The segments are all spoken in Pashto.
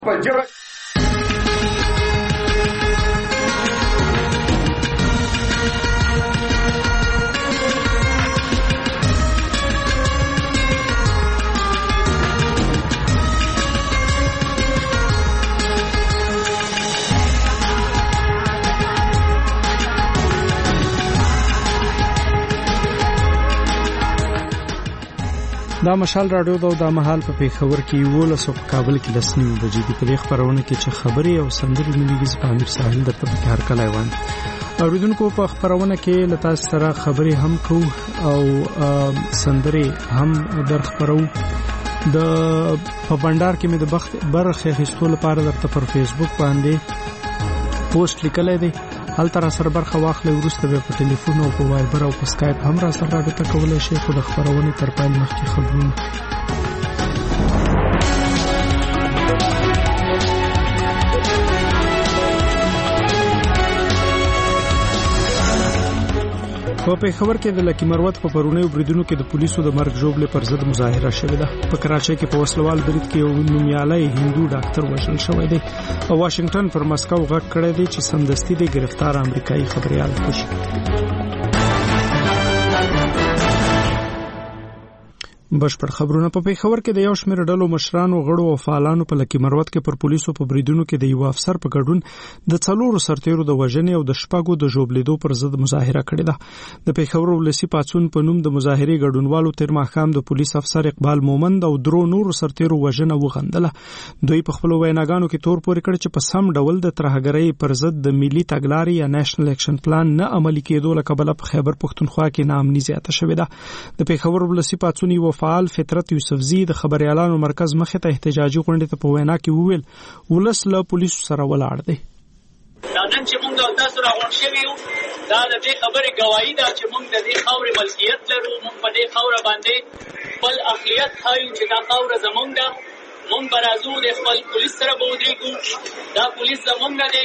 دا مشال رادیو دا مهال په پیښور کې ولس او کابل کې د سنیم بجې د پرې خبرونه کې چې خبري او سندري مليږي په امیر ساحل درته په هر کله وان اوریدونکو په خبرونه کې لتا سره خبري هم کو او سندري هم در خبرو د په بندر کې مې د بخت برخه خستول لپاره درته پر فیسبوک باندې پوسټ لیکلای دی حال تر سره برخه واخلې ورسته به په ټلیفون او په وایبر او په اسکایپ هم را سره رابطه کولای شي خو د خبرونه تر پای مخکې خبرونه په پیښور کې د لکی مروت په پرونی بریدونو کې د پولیسو د مرګ جوړلې پر ضد مظاهره شوې ده په کراچۍ کې په وسلوال برید کې یو نومیالی هندو ډاکټر وژل شوی دی او واشنگټن پر مسکو غږ کړی دی چې سمدستي د گرفتار امریکایي خبريال کشي بشپړ خبرونه په پیښور کې د یو شمېر ډلو مشرانو غړو او فعالانو په لکی مروت کې پر پولیسو په بریدونو کې د یو افسر په ګډون د څلورو سرتیرو د وژنې او د شپږو د ژوبلیدو پر ضد مظاهره کړې ده د پیښور ولسی پاتون په نوم د مظاهرې ګډونوالو تر ماښام د پولیس افسر اقبال مومند او درو نورو سرتیرو وژنه وغندله دوی په خپل ویناګانو کې تور پورې کړ چې په سم ډول د ترهګرۍ پر ضد د ملي تګلارې یا نېشنل اکشن پلان نه عملي کېدو لکه په خیبر پښتونخوا کې ناامني زیاته شوې ده د پیښور ولسی پاتون یو فعال فطرت یوسفزی د خبريالانو مرکز مخه ته احتجاجي غونډه ته په وینا کې وویل ولس له پولیسو سره ولاړ دی دا نن چې موږ تاسو راغون شوی یو دا د دې خبرې گواهی ده چې موږ د دې خاورې ملکیت لرو موږ په دې خاور باندې خپل اخلاقیت ښایو چې دا خاور زموږ ده موږ برازو د خپل پولیس سره بودریږو دا پولیس زموږ نه دی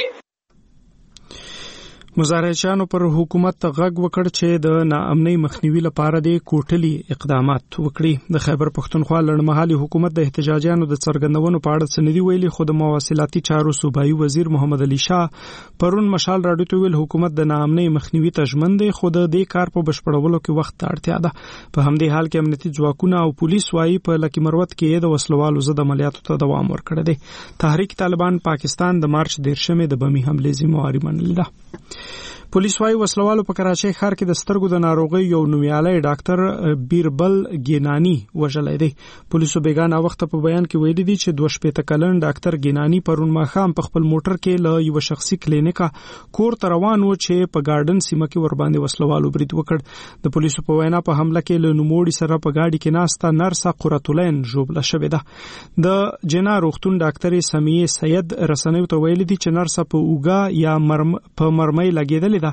مظاهرچیانو پر حکومت غږ وکړ چې د ناامنۍ مخنیوي لپاره د کوټلي اقدامات وکړي د خیبر پښتونخوا لړمحالي حکومت د احتجاجیانو د څرګندونو په اړه سندي ویلي خو د مواصلاتي چارو صوبایي وزیر محمد علي شاه پرون مشال راډیو ته ویل حکومت د ناامنۍ مخنیوي ته ژمن دی خو د دې کار په بشپړولو کې وخت ته اړتیا ده په همدې حال کې امنیتي ځواکونه او پولیس وايي په لکی مروت کې د وسلوالو ضد عملیاتو ته دوام ورکړی دی تحریک طالبان پاکستان د مارچ 13 د بمی حمله ذمہواری منلې ده پولیس وايي وسلوالو په کراچۍ ښار کې د سترګو د ناروغي یو نومیالی ډاکټر بیربل ګینانی وژلای دی پولیسو بیگانه وخت په بیان کې ویلي دي چې 22 کلن ډاکټر ګینانی پرون ماښام په خپل موټر کې له یو شخصي کلینیکا کور ته روان و چې په گارډن سیمه کې ور باندې وسلوالو برید وکړ د پولیسو په وینا په حمله کې له نوموړي سره په گاډي کې ناسته نرسه قرتولین ژوبله شوې ده د جنا روغتون ډاکټر سمیه سید رسنیو ته ویلي دي چې نرسه په اوګه یا په مرمۍ لګیدلې ده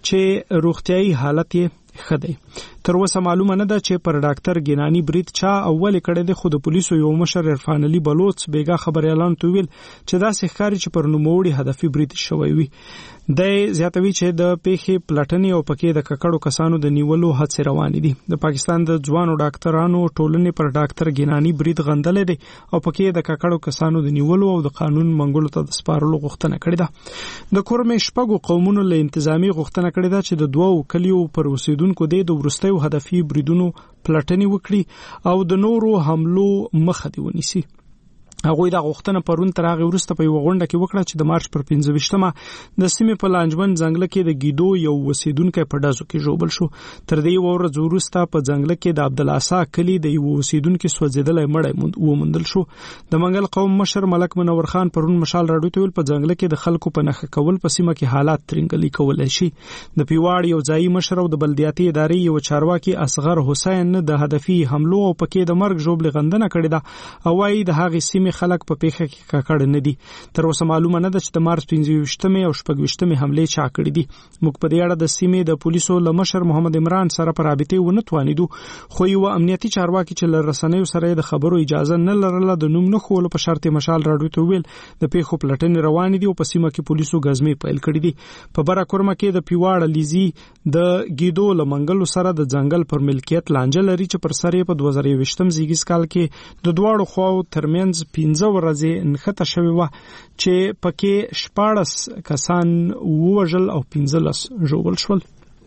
چې روغتيایي حالت یې خدای تر اوسه معلومه نه ده چې پر ډاکټر ګینانی برید چا اول کړی دی خو د پولیسو یو مشر عرفان علي بلوچ بیګا خبريالان ته ویل چې دا ښکاري چې پر نوموړي هدفي برید شوی وي د زیاتوي چې د پیښې پلټنې او پکې د ککړو کسانو د نیولو هڅې روانې دي د پاکستان د ځوانو ډاکټرانو ټولنې پر ډاکټر ګینانی برید غندلې دي او پکې د ککړو کسانو د نیولو او د قانون منګولو ته د سپارلو غوښتنه کړې ده د کورمې شپږو قومونو له انتظامی غوښتنه کړې ده چې د دوو کلیو پر اوسیدونکو د ورستیو هدفي بریدونو پلټنې وکړي او د نورو حملو مخه دی ونیسي هغه د غوښتنه پرون تر هغه ورسته په غونډه کې وکړه چې د مارچ پر 15مه د سیمې په لانجمن ځنګل کې د گیدو یو وسیدونکو په دازو کې جوړبل شو تر دې ورځ ورسته په ځنګل کې د عبد العسا کلی د یو وسیدونکو سوځیدلې مړی ومندل شو د منګل قوم مشر ملک منور خان پرون مشال راډیو ته ویل په ځنګل کې د خلکو په نخښه کول په سیمه کې حالات ترنګلي کولای شي د پیواړ یو ځای مشر او د بلدیاتي ادارې یو چارواکي اصغر حسین د هدفي حملو او پکې د مرګ جوړبل غندنه کړې ده او وايي د هغه سیمې خلک په پیښه کې ککړ نه دي تر اوسه معلومه نه ده چې د مارچ 15مه او 16مه حمله چا کړې دي موږ په دې اړه د سیمې د پولیسو لمشر محمد عمران سره پر رابطه ونه توانیدو خو یو امنیتي چارواکي چې لرسنیو سره د خبرو اجازه نه لرله د نوم نه خول په شرط مشال راډیو ته ویل د پیښو پلټنې روان دي او په سیمه کې پولیسو غزمې پیل کړې دي په برا کورمه کې د پیواړ لیزي د گیدو لمنګلو سره د ځنګل پر ملکیت لانجه لري چې پر سره په 2020 زیږیز کال کې د دواړو خواو ترمنځ 15 ورځې نښته شوې وه چې پکې 14 کسان ووژل او 15 ژوبل شول.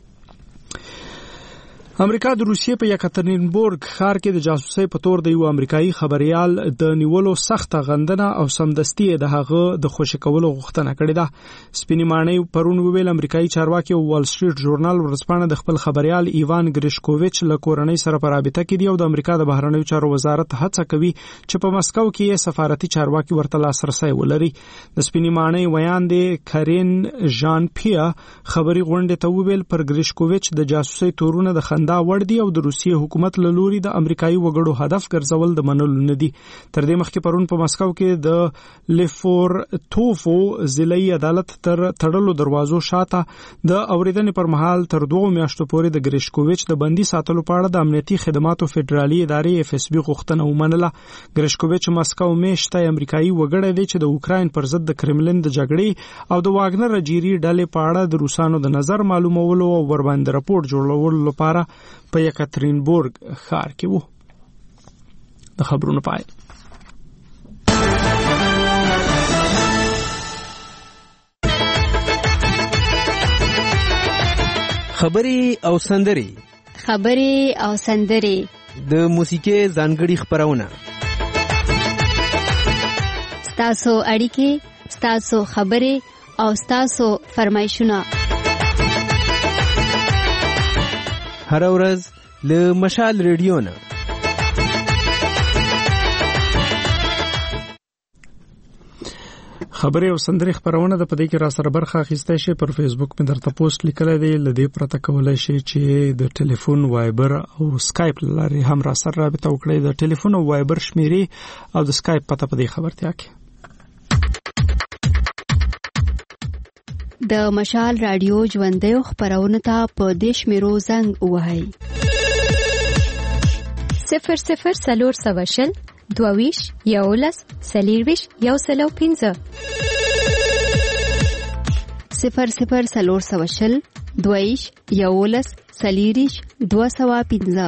امریکا د روسیې په یکاترینبورګ ښار کې د جاسوسۍ په تور د یو امریکایي خبريال د نیولو سخت غندنه او سمدستي د هغه د خوشی کولو غوښتنه کړې ده. سپینې ماڼۍ پرون ویل امریکایي چارواکي وال سټریټ ژورنال ورځپاڼه د خپل خبريال ایوان ګریشکوویچ له کورنۍ سره په رابطه کې دی او د امریکا د بهرنیو چارو وزارت هڅه کوي چې په مسکو کې سفارتي چارواکي ورته لاسرسي ولري. د سپینې ماڼۍ ویاندې کارین ژان پیا خبري غونډه ته ویل پر ګریشکوویچ د جاسوسۍ تورونه د دا وړ دي او د روسیې حکومت له لوري د امریکایي وګړو هدف ګرځول د منلو نه دي. تر دې مخکې پرون په مسکو کې د لیفورتوفو ضلعي عدالت تر تړلو دروازو شاته د اوریدنې پر مهال تر 2 میاشتو پورې د ګریشکوویچ د بندي ساتلو په اړه د امنیتي خدماتو فدرالي ادارې FSB غوښتنه ومنله. ګریشکوویچ مسکو میشته امریکایي وګړی دی چې د اوکراین پر ضد د کرملین د جګړې او د واګنر اجيري ډلې په اړه د روسانو د نظر معلومولو او ورباندې راپور جوړولو لپاره په یکاترینبورګ ښار کې وو. د خبرونو پای. خبري او سندري د موسیقي ځانګړي خبرونه. ستاسو اړیکې، ستاسو خبري او ستاسو فرمایشونه هر ورځ له مشال ریډیو نه. خبري او سندري خبرونه د پدې کې را سره برخه اخیستای شي. پر فیسبوک مې درته پوسټ لیکل دی، لدې پرته کولای شي چې د ټلیفون وایبر او سکایپ لاري هم را سره رابطه وکړئ. د ټلیفون او وایبر شمیرې او د سکایپ پته په دې خبرتیا کې. د مشال رادیو ژوندۍ خبرونه ته په دیش میرو زنګ وهاي 00 سلور سواشل دوویش یولس سلیرویش یوسلو 15 00 سلور سواشل دوویش یولس سلیریش 215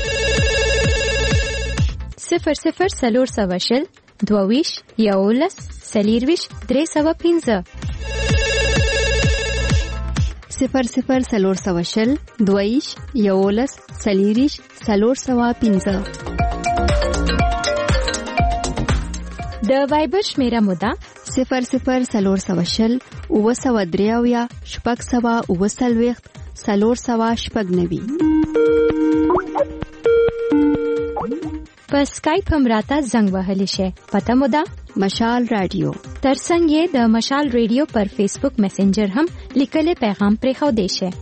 00 سلور سواشل دوویش یولس سلیرویش 315 00 سلور سواشل دویش یولس سلیریش سلور سوا 15. د وایبر شمیره مودا 00 سلور سواشل اوسوا دریاویا شپږ سوا اوسلويخت سلور سوا شپږ نوي. په سکایپ هم راته زنګ وهلی شي. پته مودا مشال رادیو. ترڅنګ یې د مشال ریډیو پر فیسبوک میسنجر هم لیکل پیغام پرې خو دی شي.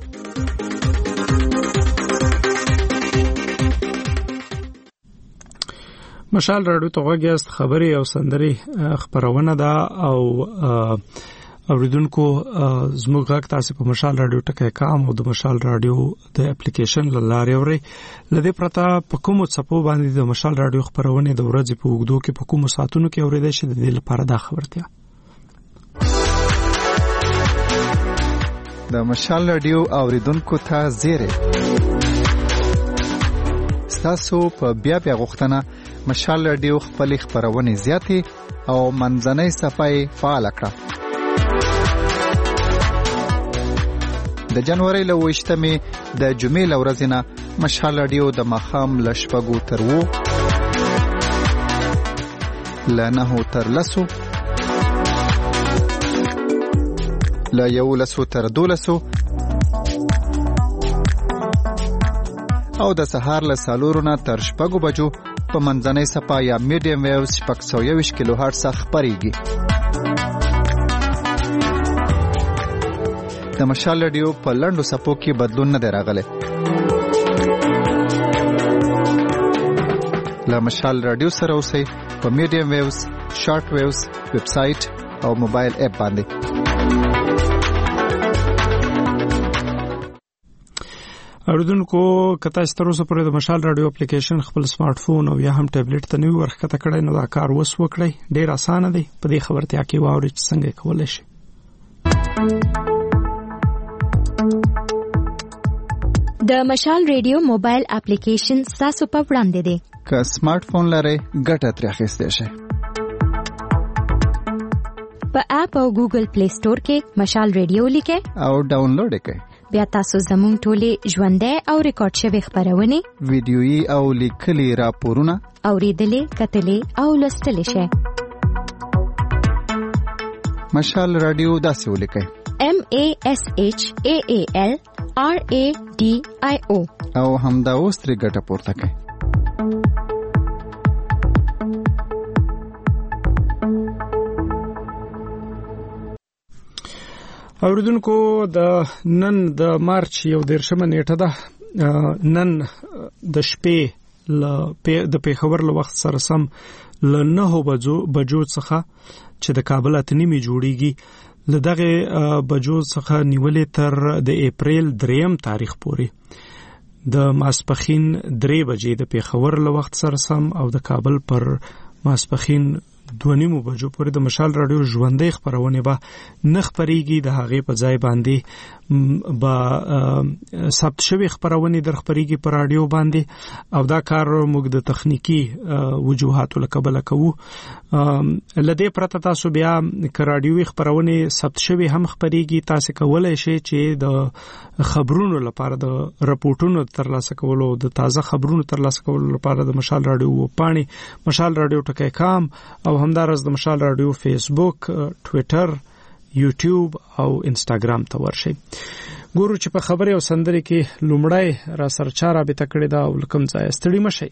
مشال رادیو ته غوږی است. خبري او سندري خبرونه ده او اوریدونکو زموږ غږ تاسو په مشال رادیو ټکای کام او د مشال رادیو د اپلیکیشن لاره اوري. لدې پرته په کومو څپو باندې د مشال رادیو خبرونه د ورځې په وګړو کې په کومو ساعتونو کې اوریدل شي د دې لپاره دا خبرتیا. د مشال رادیو اوریدونکو ته زیری تاسو په بیا غوښتنه مشال رادیو خپل خبرونه زیاتې او منځنۍ صفای فعال کړه. د جنوري له 28مې د جمعې له ورځې نه مشال رادیو د مخام له شپږو تر 9 له 9 تر 10 له 11 تر 12 او د سهار له 4 نه تر 6 بجو په منځنۍ صفا یا میډیم ویوز 621 کیلو هرتز خبريږي. د مشال رادیو په لندو سپو کې بدلون نه راغلی. له مشال رادیو سره اوسئ په میډیم ویوز، شارټ ویوز، ویب سټ او موبایل اپ باندې. اوریدونکو کته ستاسو پرې د مشال رادیو اپلیکیشن خپل سمارټ فون او یا هم ټابلیټ ته نوی ورخته کړئ نو دا کار وس وکړئ. ډیر اسانه دی. په دې خبرتیا کې واورئ چې څنګه کولای شئ. د مشال ریډیو موبایل اپلیکیشن تاسو په وړاندې دی. که سمارټ فون لرئ ګټه ترې اخیستئ شئ. په اپ او ګوګل پلی سٹور کې مشال ریډیو لیکه او ډاونلوډ کړئ. بیا تاسو زموږ ټولې ژوندۍ او ریکارډ شوی خبرونه ویډیويي او لیکلي راپورونه اوریدلې کتلې او لوستلې شئ. مشال رادیو داسې ولیکئ MASHAAL RADIO او همدا اوس ترې ګټه پورته کړئ. اوریدونکو د نن د مارچ 11 نیټه ده. نن د شپې د پیښور له وخت سره سم ل 9 بجو څخه چې د کابل اتنیمي جوړیږي له دغه بجو څخه نیولې تر د اپریل 3 تاریخ پورې د ماسپخین 3 بجې د پیښور له وخت سره سم او د کابل پر ماسپخین 2:30 بجو پورې د مشال رادیو ژوندۍ خبرونه به نخ پریږي. د هغه په ځای باندې با ثبت شوی خبرونه در خبريږي پر رادیو باندې او دا کار موږ د تخنیکی وجوهاتو لکبل کوو. لدې پرته تاسو بیا ک رادیوي خبرونه ثبت شوی هم خبريږي. تاسو کولای شئ چې د خبرونو لپاره د راپورټونو ترلاسه کولو د تازه خبرونو ترلاسه کولو لپاره د مشال رادیو پاڼې مشال رادیو ټکی کام او همدارس د مشال رادیو فیسبوک، ټوئیټر، یوټیوب او انستګرام ته ورشئ. ګورو چې په خبري او سندري کې لومړی را سرچا رابطه کړې ده او لکم ځای ستړي مشي.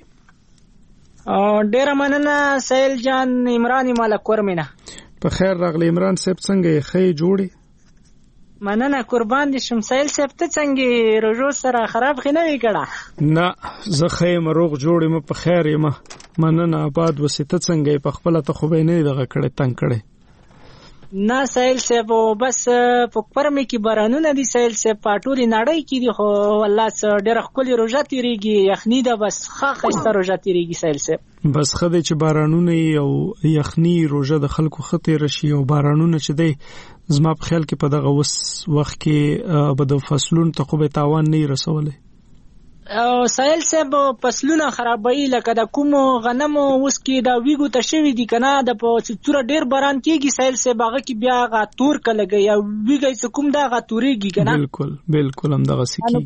ډیر مننه سیل جان عمران مالک ورمنه. په خیر راغلی عمران صاحب، څنګه یې؟ خې جوړي مننه قربان دي شم. سیل صاحب ته څنګه روزو سره خراب خنه وی کړه؟ نه زه خې مروغ جوړې م په خیر یم مننه. آباد وسته څنګه په خپل ته خو به نه دغه کړه تنگ کړه؟ نه سیل صاحب بس په پرمې کې بارانونه دي سیل صاحب پټوري نړۍ کې دي خو والله ډېر خولي روزه تیریږي یخنی ده بس خاصه روزه تیریږي سیل صاحب. بس خدای چې بارانونه او یخنی روزه د خلکو خطر رشي او بارانونه چې دی زما په خیال کې په دغه وخت کې به د فصلونو ته خو به تاوان نه رسولې. سایل صاحب فصلونه خرابوي لکه د کوم غنمو اوس کې دا ویګو ته شوی دي کنه د په څوره ډیر باران کېږي سایل صاحب هغه کې بیا غا تور کلهږي یا ویګي څه کوم دا غا توريږي کنه. بالکل هم دغه سکی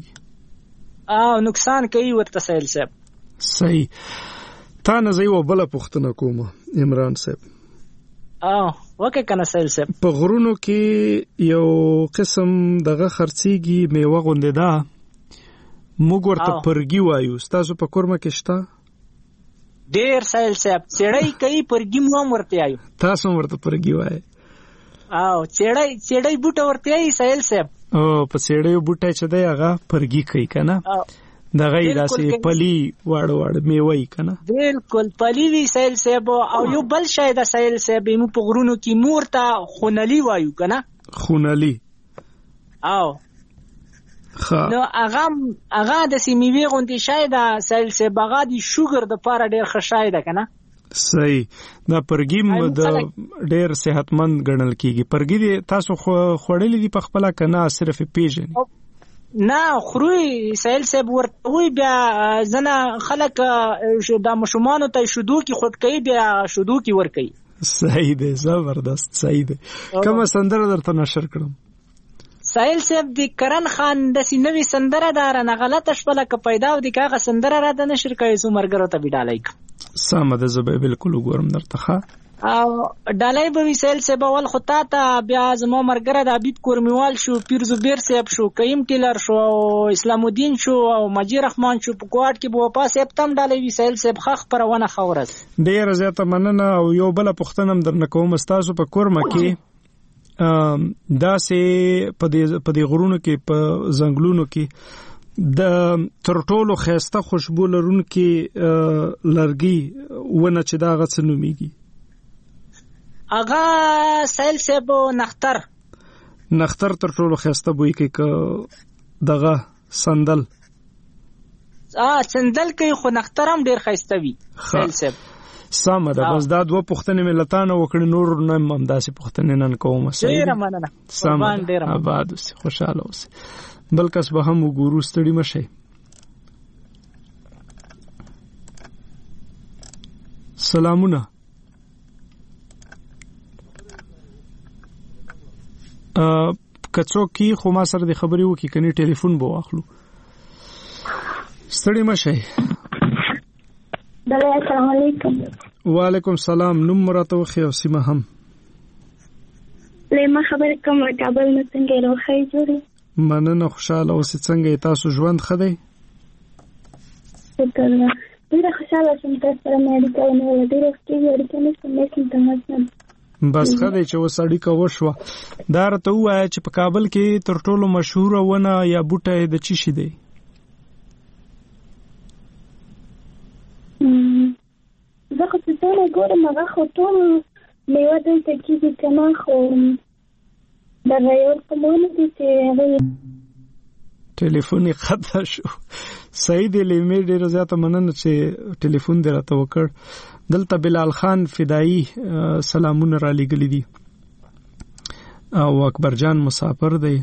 نقصان کوي ورته سایل صاحب. صحیح. تا نه زه یو بل پوښتنه کوم عمران صاحب. وکه کنه سایل صاحب په غرونو کې یو قسم دغه خرڅيږي میوه غونډه ده موږ ورته پرګي وایو. تاسو په کورمه کې شته؟ ډیر سایل صاحب چړای کوي پرګي مو ورته وایو. تاسو ورته پرګي وایي؟ چړای بوټه ورته وایي سایل صاحب. په چړای بوټه چې دی هغه پرګي کوي کنه. دغه داسې پلی واړه میوه کنه. بالکل پلی وی سایل صاحب. او یو بل شای د سایل صاحب مو په غرونو کې مورته خونلی وایو کنه. خونلی نو اغا د سیمیوي غونډې شای دا سیل سے بغا دی شوګر د پاره ډیر خشای ده کنه. صحیح. دا پرګیم د ډیر صحتمند ګڼل کیږي. پرګی تاسو خوړلې دي په خپل کنه صرف پیژنې؟ نه خوري سیل سے ورته بیا زنه خلک د مشمانو ته شودو کی خټکې بیا شودو کی ور کوي. صحیح ده زبردست. صحیح ده. کومه سندره درته نشر کړم؟ سایل صاحب دی کرن خان د سینوي سندره دار نه غلطه شپله ک پیدا و دی کاغه سندره را د نشر کوي زو مرګرو ته بډالای سم ده زبې بالکل وګورم درته ښه او ډالای به سایل صاحب اول خطا ته بیا زمو مرګره د حبیب کورمیوال شو پیر زبیر صاحب شو قیم ټیلر شو اسلام الدین شو او مجید رحمان شو په کوټ کې بو پاس سپتم ډالای سایل صاحب خخ پرونه خورز. ډیر زیاته مننه او یو بل پښتنم درنه کوم استادو په کورمه کې دا سه په دې غرونو کې په ځنګلونو کې د ترټولو خيسته خوشبو لرونکي لرګي ونه چې دا غڅ نوميږي اغا سایل صاحب نختر ترټولو خيسته بوې کې دغه سندل کې خو نختر هم ډیر خيسته وي سایل صاحب. سم ده. بس دا دوه پوښتنې ملتانه وکړي نور نه همداسې پوښتنې نن کوم. ډیر مننه. سم ده. آباد اوسې خوشاله اوسې. بل کس به هم وګورو ستړي مشي. سلامونه. کڅو کی خو ما سره د خبرې وکي کني ټلیفون به واخلو. ستړي مشه. السلام علیکم. وعلیکم السلام. نوم مراته وخی او سیمه هم. لما خبر کوم کابل نه څنګه روخی جوړي. مننه خوشاله اوس څنګه تاسو ژوند خدای؟ شکر. ډیره خوشاله شوم تاسو سره مې اړیکه ونیوله. ډیره ښه اړیکه نشته مې کوم بس خدای چې وسړی کا وشو. دا راته وایي چې په کابل کې تر ټولو مشهور ونه یا بوټه د چی شي دی؟ زه خو څه نه ګورم هغه خو ټول میوه دلته کېږي که نه خو د رایول قومونه دي چې هغوی ټلیفون یې قطع شو. صحیح دی لیمې ډېره زیاته مننه چې ټلیفون دې راته وکړ. دلته بلال خان فدایي سلامونه را لېږلي دي او اکبر جان مسافر دی.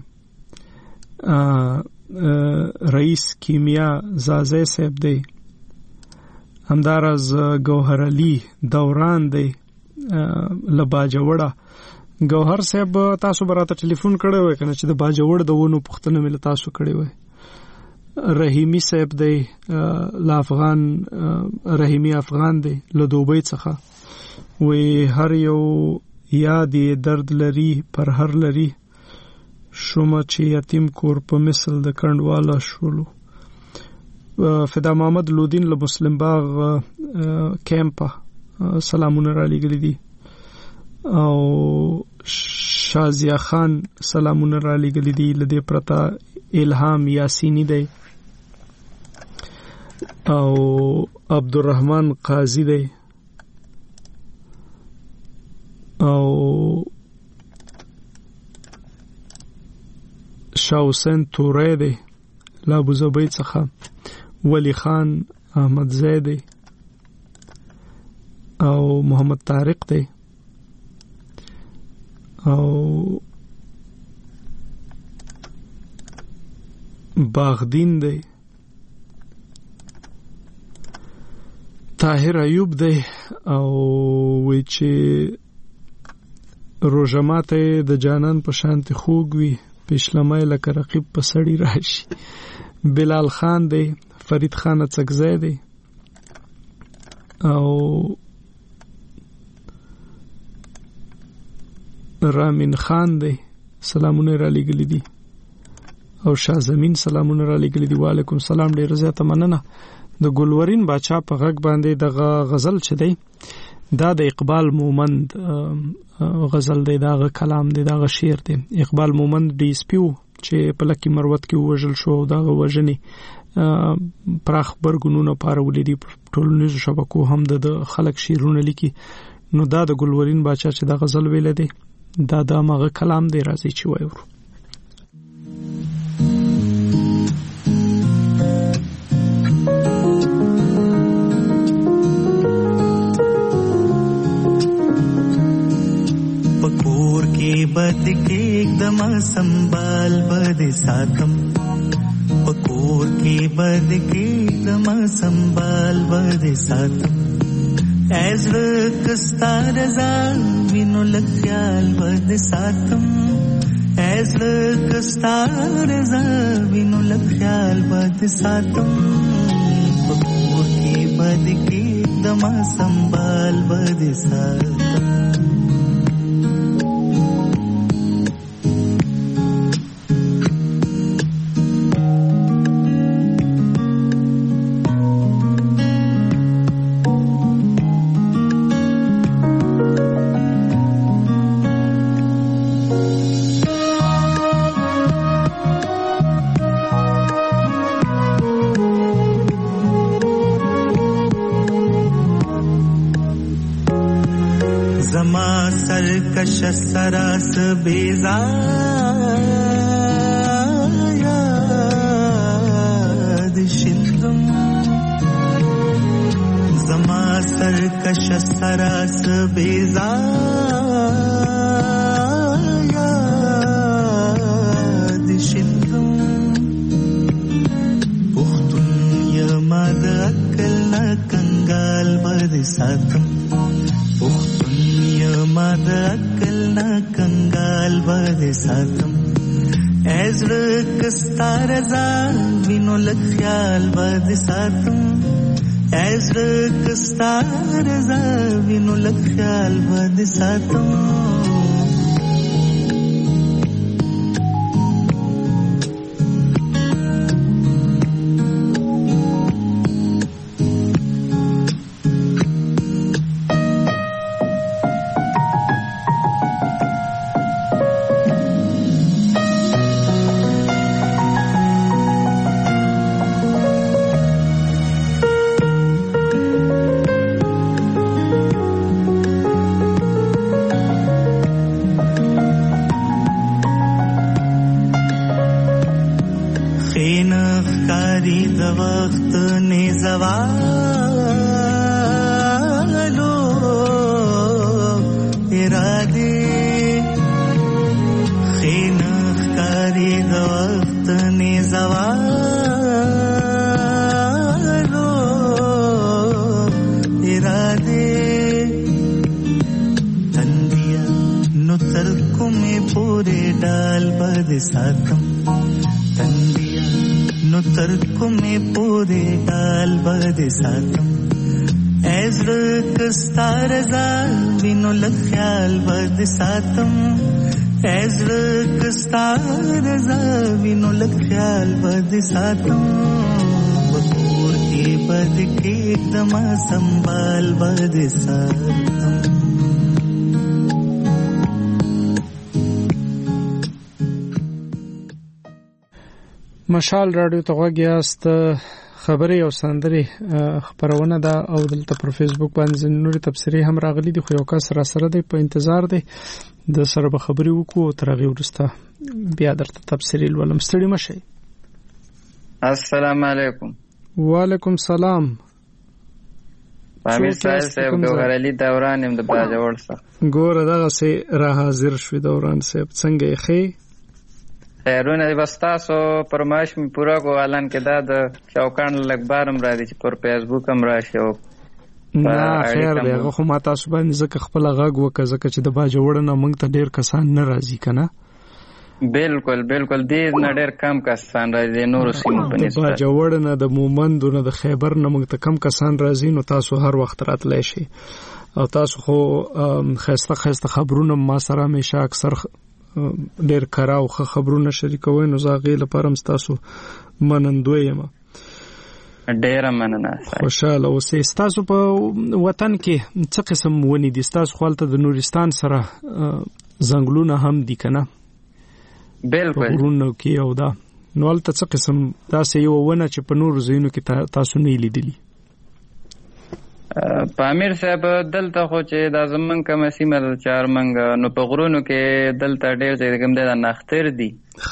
رئیس کیمیا زازی صاحب دی. همدارز گوهر علی دوران دی لباجوړه. گوهر صاحب تاسو براته ټلیفون کړی وای کنه چې د باجوړ د ونو پښتنه مل تاسو کړی وای. رحیمی صاحب دی لا افغان رحیمی افغان دی له دوبۍ څخه وی هر یو یاد درد لري پر هر لري شوم چې یتیم کور په مثل د کندواله شولو. فدا محمد لودین له مسلم باغ کیمپا سلامونه را لېږلي دي او شازیا خان سلامونه را لېږلي دي. لدې پرتا الهام یاسینی دی او عبدالرحمن قاضی دی او شاه حسین توری دی لا ابو زبید څخه. ولی خان احمد زید دی او محمد طارق دی او باغدین دی. طاهر ایوب دی او وی چې روزماته د جانان په شانتي خوږ وي پښلمه لکه رقیب په سړی راشي. بلال خان دی. فرید خان څکزی دی او رامین خان دی سلامونه را لېږلي دي او شاه زمین سلامونه را لېږلي دي. وعلیکم السلام. ډېر زیاته مننه. د ګلورین باچا په غږ باندې دغه غزل چې دی دا د اقبال مومند غزل دی. دغه کلام دی دغه شعر دی. اقبال مومند ډي اس پی چې په لکه مروت کې وژل شو دغه وژنې پراخ برګونونه پارولې دي. ټولنیزو شبکو هم د خلک شعرونه لیکي. نو دا د ګلورین باچا چې د غزل ویل دی دا د مغه کلام دی. راځي چې وایو پکور کې بد کې एकदम संभाल बद सातम. پکور کې بد کې एकदम संभाल बद सातम. ऐज़्र कस्ता रज़ा विनो लख्याल बद सातम. ऐज़्र कस्ता रज़ा विनो लख्याल बद सातम. पकूर के बद के दमा संभाल बद सातम. सरकश सरास बेजायाद शिंदम. जमा सरकश सरास बेजायाद शिंदम. पुख्तun yamad akal na kangal bad satam. مد اکل نا کنگال بد ساتم ازړه کستا رضا وینو لخیال بد ساتم ازړه کستا رضا وینو لخیال بد ساتم ساتم بکور کی بد کی دما سنبال بد ساتم مشال رادیو ته غوږیاست خبري او سندري خبرونه ده او دلته پر فیسبوک باندې نوري تبصرې هم راغلي دي خو یو کس را سره دی په انتظار دی د سره به خبري وکړو تر هغه وروسته بیا درته تبصرې ولوم ستړي مشي السلام علیکم وعلیکم سلام پامیر صاحب ګوهر علي دوران هم د باجوړ څخه ګوره دغه سي را حاضر شوی دوران صاحب څنګه یې خیرونه بس تاسو پرمایش می پورا کو اعلان کې دا د چوکان لګبارم را دي چې پر فیسبوک هم راشي او نه خیر دی خو ما تاسو باندې ځکه خپل غږ وکړه ځکه چې د باجوړ نه موږ ته ډیر کسان نه راځي کنه بالکل بالکل دې نه ډېر کم کسان راځي نور سیمو په نسبت د جوړ نه د مومند نه د خیبر نه موږ ته کم کسان راځي نو تاسو هر وخت راتلای شي او تاسو خو خسته خبرونه ما سره همیشه اکثر ډېر کراو خبرونه شریکوي نو زاغې لپاره هم تاسو منندوی یم ډېر مننه خوشاله اوسئ تاسو په وطن کې څه قسم ونی دي تاسو خپلته د نورستان سره زنګلونه هم دي کنه بالکل ورونو کې او دا نو البته څه قسم تاسو یو ونه چې په نور زینو کې تاسو نه لیدلی پامیر صاحب دلته خو چې د زمون کوم سیمه د چارمنګ نو په غرونو کې دلته ډېر ځای کوم د نختر دي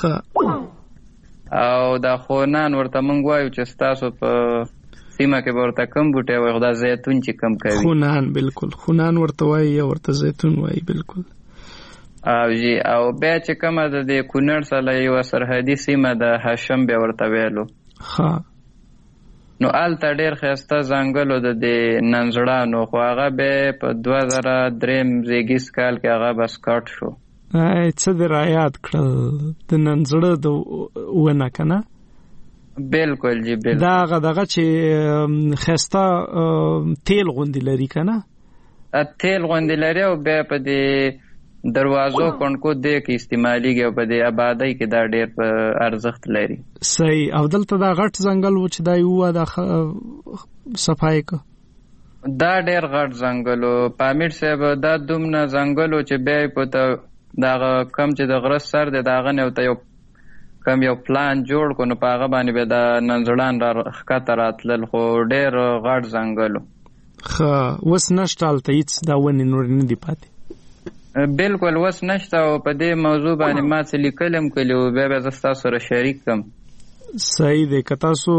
او دا خونان ورته مونږ وایو چې تاسو په سیمه کې ورته کم بوټي وي خدا زيتون چې کم کوي خونان بالکل خونان ورته وایي او ورته زيتون وایي بالکل او جی او بیا چې کومه د کونړ سره یو سرحدي سیمه د هاشم بیا ورته ویلو ها نو آلته ډېر ښایسته ځنګل د ننزړانو خو هغه به په 2003 زیږیز کال کې هغه بس کاټ شو څه د رایاد کړل د ننزړه د ونه کنه بالکل جی بالکل دغه چې ښایسته تیل غوندې لري کنه تیل غوندې لري او بیا په دې دروازو کونکو دې کې استعماليږي او په دې آبادی کې دا ډېر په ارزښت لري صحیح او دلته دا غټ ځنګل و چې دا یو د صفای کو دا ډېر غټ ځنګل او پامیر صاحب دا دومره ځنګل چې بیا په دا کم چې د غره سر دی داغه نه یو کم یو پلان جوړ کو نو په هغه باندې به دا ننزړان را ښکته راتلل خو ډېر غټ ځنګل ښه اوس نشته هلته هېڅ دا ونې نورې نه دي پاتې بالکل اوس نشته او په دې موضوع باندې ما څه لیکل هم کړي او بیا به زه ستاسو سره شریک کړم صحیح دی که تاسو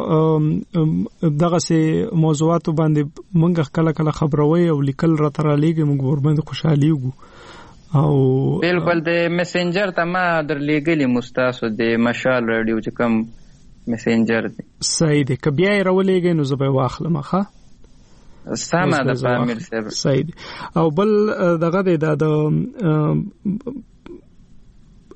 دغسې موضوعاتو باندې موږ کله کله خبروئ او لیکل راته رالیږئ موږ ورباندې خوشحالیږو او بالکل د میسنجر ته ما در لیږلي مو ستاسو د مشال راډیو چې کوم میسنجر دی صحیح دی که بیا یې راولېږئ نو زه به یې واخلم ښه سمه ده پامیر صاحب صحیح او بل دغه د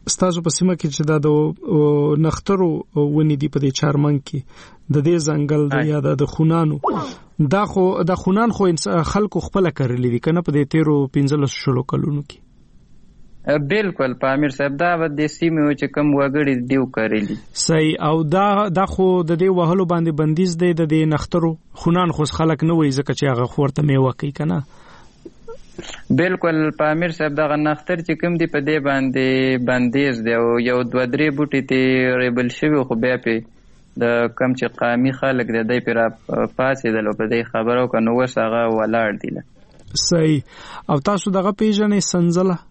ستاسو په سیمه کې چې دا د نخترو ونې دي په دې چارمنګ کې د دې ځنګل یا د خونانو دا خونان خو خلکو خپل کړلې دي کنه په دې 13-15 کلونو کې. بالکل پامیر صاحب دا د سیمه چې کم وګړي دیو کړلی صحیح. او دا خو د دې وهلو باندې بندیز دی د دې نخترو خونان خو خلک نه وای ځکه چې هغه خورته میوه کوي کنه. بالکل پامیر صاحب دا نختر چې کم دی په دې باندې بندیز دی او یو 2-3 بوټي ته ریبل شوی خو بیا په د کم چې قامي خلک دی دای پر پاسې د په دې خبرو کنه وسغه ولاړ دی. صحیح. او تاسو دغه پیژنې سنزله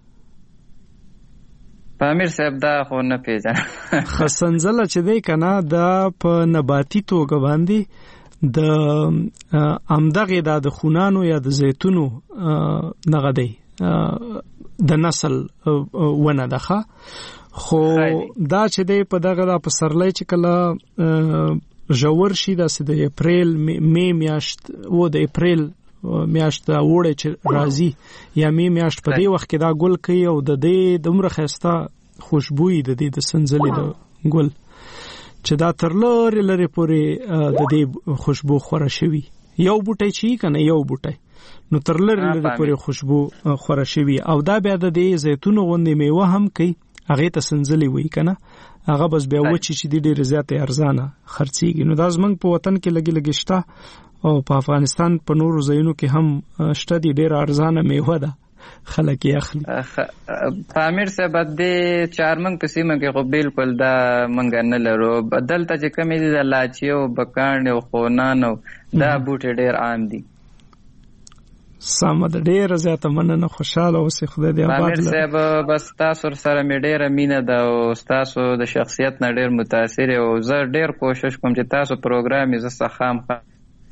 پامیر صاحب دا خو نه پیژنه. خسنزله چې دی کنه دا په نباتی توګه باندې د امدغه د خونانو یا د زیتونو دغه دی د نسل ونه دغه خو دا چې دی په دغه د پسرلی چې کله ژور شي د اپریل می میاشت و د اپریل میاشت دا وړه چې راځي یا می میاشت په دې وخت کې دا ګل کوي او د دې دمره خسته خوشبوئی د دې د سنځلې د ګل چې دا تر لري پورې د دې خوشبو خوره شوی یو بوټی چې کنه یو بوټی نو تر لري پورې خوشبو خوره شوی او دا بیا د دې زیتون غوندې میوه هم کوي هغه ته سنځلې وای کنه هغه بس بیا وچی چې د ډېر زیاته ارزانه خرڅيږي. نو دا زمنګ په وطن کې لګي شته او په افغانستان په نورو ځایونو کې هم شته دي ډېر ارزانه میوه ده خلک یې اخلي. پامیر صاحب د چارمنګ په سیمه کې خو بالکل دا منګ نه لرو بدلته چې کمی دي د لاچي او بکان او خونان او دا بوټي ډېر عام دي. سمه ده ډېر زیاته مننه خوشاله اوسې خدای دې آباد پامیر صاحب بس تاسو سره مې ډېر مینه ده او تاسو د شخصیت نه ډېر متاثر او زه ډېر کوشش کوم چې تاسو پروګرام یې زه خام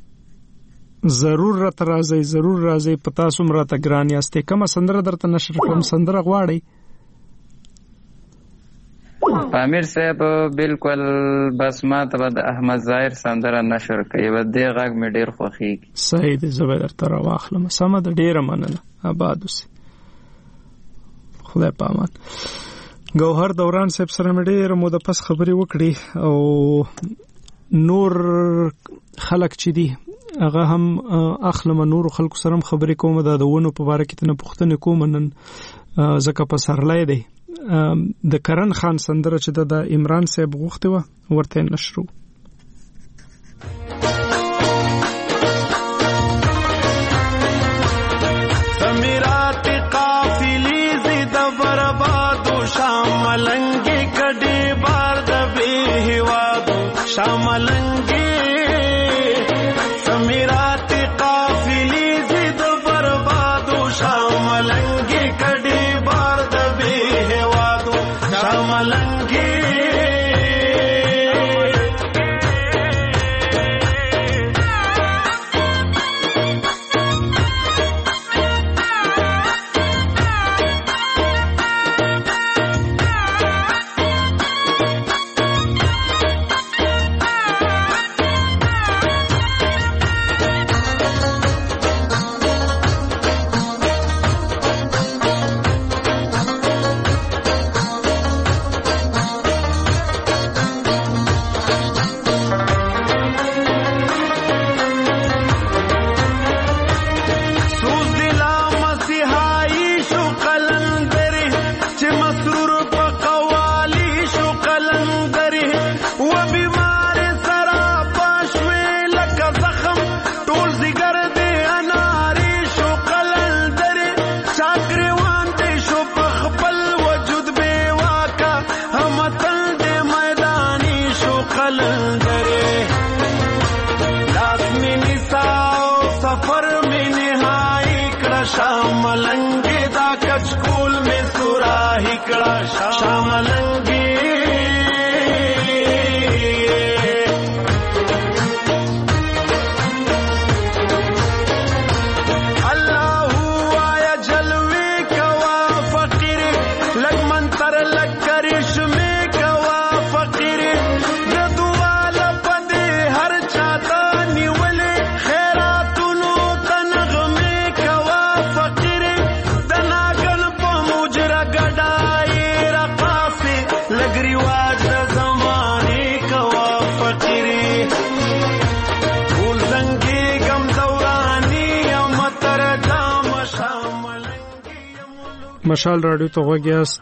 ضرور راځي په تاسو مراته ګران یاستې کومه سندره درته نشر کوم سندره غواړي؟ پامیر صاحب بالکل بس ما ته د احمد ظاهر سندره نشر کوي و دې غږ مې ډیر خوښیږي. صحیح دی زه درته راواخلم. سمه ده ډیره مننه آباد اوسې خدای پامان. ګوهر دوران صاحب سره مې ډیره موده پس خبرې وکړې او نور خلک چې دي هغه هم اخلم نور خلکو سره خبرې کوم د ونو په اړه کې نه پوښتنه کوم نن ځکه په سرلای دی د کرن خان سندره چې د عمران صاحب غوښته و ورته نشرو. سمیرات قافلی زید بربادو شاملنگی کډی بار د به هوادو شاملنگی سمیرات قافلی زید بربادو شاملنگی کډی بار د به هوادو شاملنگی مشال رادیو ته غوږ یاست.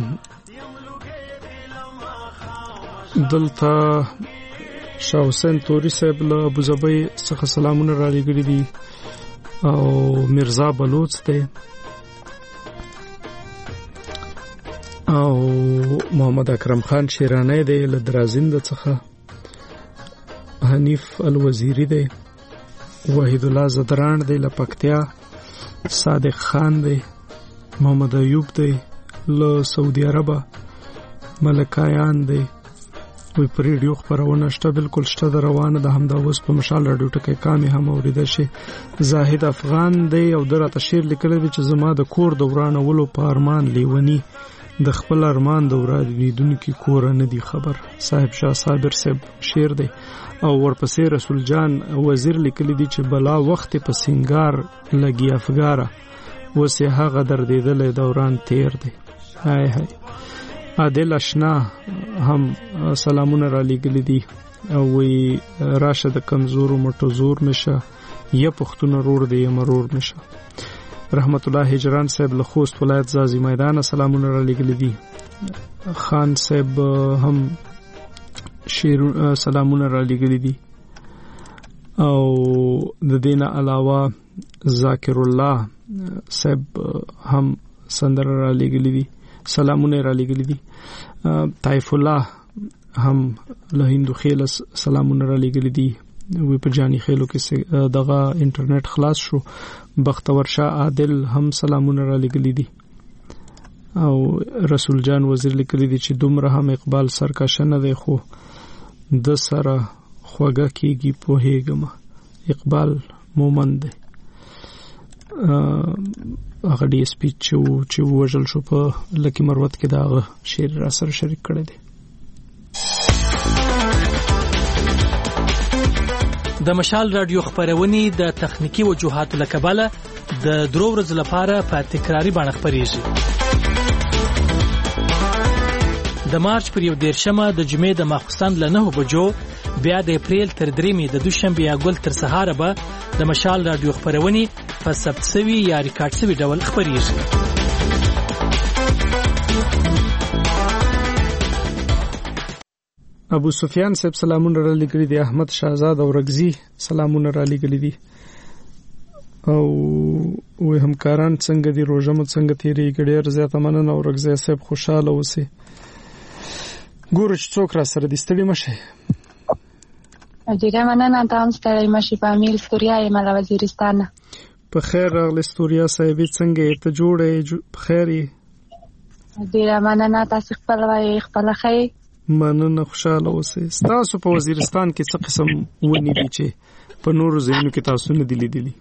دلته شاه حسین توري صاحب له ابوظبي څخه سلامونه را لېږلي دي او مرزا بلوچ دی او محمد اکرم خان شیرانی دی له درازند څخه، حنیف الوزیری دی، وحید الله زدران دی له پکتیا، صادق خان دی، محمد ایوب دی له سعودي عربه، ملکایان دی. وی پر ریډیو خبرونه شته، بالکل شته د روانه د همدا اوس په مشال رادیو ټکی کامې هم اوریدل شي. زاهد افغان دی او درته شعر لیکلی دی چې زما د کور دورانولو په ارمان لیونی، د خپل ارمان دوران لیدونکي کور نه دی خبر. صاحب شاه صابر صاحب شعر دی. او ورپسې رسول جان وزیر لیکلی دی چې بلا وخت په سنگار لګي افګاره، وسه هغه دردیدل دوران تیر دی. هاي هاي عادل اشنا هم سلامونه را لېږلي دي او وی راشه د کمزورو مټو زور مشه، یا پښتون رور دی یا مرور مشه. رحمت الله هجران صاحب له خوست ولایت زازی میدان سلامونه را لېږلي دي. خان صاحب هم شیر سلامونه را لېږلي دي او د دینه علاوه ذاکر الله صاحب هم سندره را لېږلي دي، سلامونه را لېږلي دي. طیف الله هم له هندو خیل سلامونه را لېږلي دي. وی په جانی خیلو کې دغه انټرنیټ خلاص شو. بختور شاه عادل هم سلامونه را لېږلي دي او رسول جان وزیر لیکلی دي چې دومره هم اقبال سرکشه نه دی خو د سره خوږه کېږي پوهېږم. اقبال مومند دی، هغه ډي اس پی چې وژل شو په لکی مروت کې دا شعر را سره شریک کړی دی. د مشال رادیو خبرونه د تخنیکی وجوهاتو له کبله د درو ورځې لپاره په تکراری باندې خبرېږي. د مارچ پر 11مه د جمعې د ماخوستن له 9 بجو بیا د اپریل تر 3 د دوشنبه یا ګل تر سهار به د مشال رادیو خبرونه په ثبت شوی یا ریکارډ شوی ډول خبرېږي. ابو سفیان صاحب سلامونه را لېږلي دي. احمد شهزاد او رګزي سلامونه را لېږلي دي او وې همکاران څنګه دي، روزه مو څنګه تیریږي؟ ډېر زیاته مننه او رګزي صاحب خوشاله اوسئ. ګورو چې څوک را سره دي، ستړي مشه. ډېره مننه، تاسو ستړي مشه. په امیر استوریا یم له وزیرستان. په خیر راغلی استوریا صاحب، څنګه ته جوړې؟ په خیر یې؟ ډېره مننه، تاسو خپل وایي خپل خیر. مننه، خوشاله اوسئ. تاسو په وزیرستان کې څه قسم ونی دي چې په نورو ځایونو کې تاسو نه دي لیدلي؟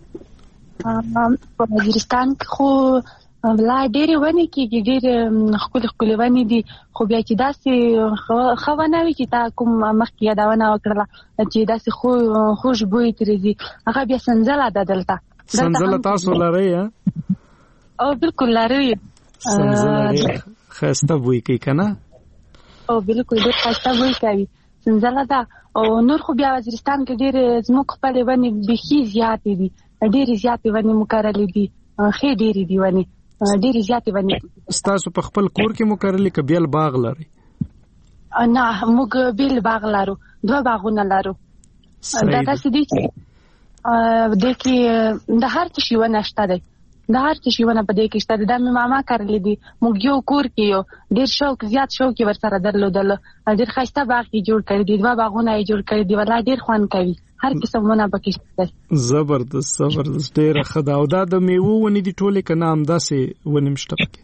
په وزیرستان کې خو لا ډېرې ونې کېږي، ډېرې ښکلې ونې دي، خو بیا چې داسې ښه ونه وي چې تا کوم مخکې یادونه وکړله چې داسې خوږ بوی ترې ځي، هغه بیا سنځله ده. دلته سنځله تاسو لرئ؟ او بالکل لرئ. سنځله ډېر ښایسته بوی کوي که نه؟ او بالکل ډېر ښایسته بوی کوي، سنځله ده. او نور خو بیا وزیرستان کې ډېرې زموږ خپلې ونې بیخي زیاتې دي، ډېرې زیاتې ونې مو کرلې دي، ښې ډېرې دي ونې، ډېرې زیاتې ونې. ستاسو په خپل کور کې مو کرلې که بیل باغ لرئ؟ نه، موږ بیل باغ لرو، 2 باغونه لرو. دا داسې دي چې دې کې د هر څه شي ونه شته دی، د هر څه شي ونه په دې کې شته دی. دا مې ماما کرلې دي. موږ یو کور کې یو ډېر زیات شوق یې ورسره درلودل. ډېر ښایسته باغ یې جوړ کړی دی، 2 باغونه یې جوړ کړي دي، والله ډېر خوند کوي، هر قسم ونه پکې شته. زبردست زبردست، ډېره ښه ده. او دا د میوو ونې دي ټولې که نه همداسې ونې هم شته پکې؟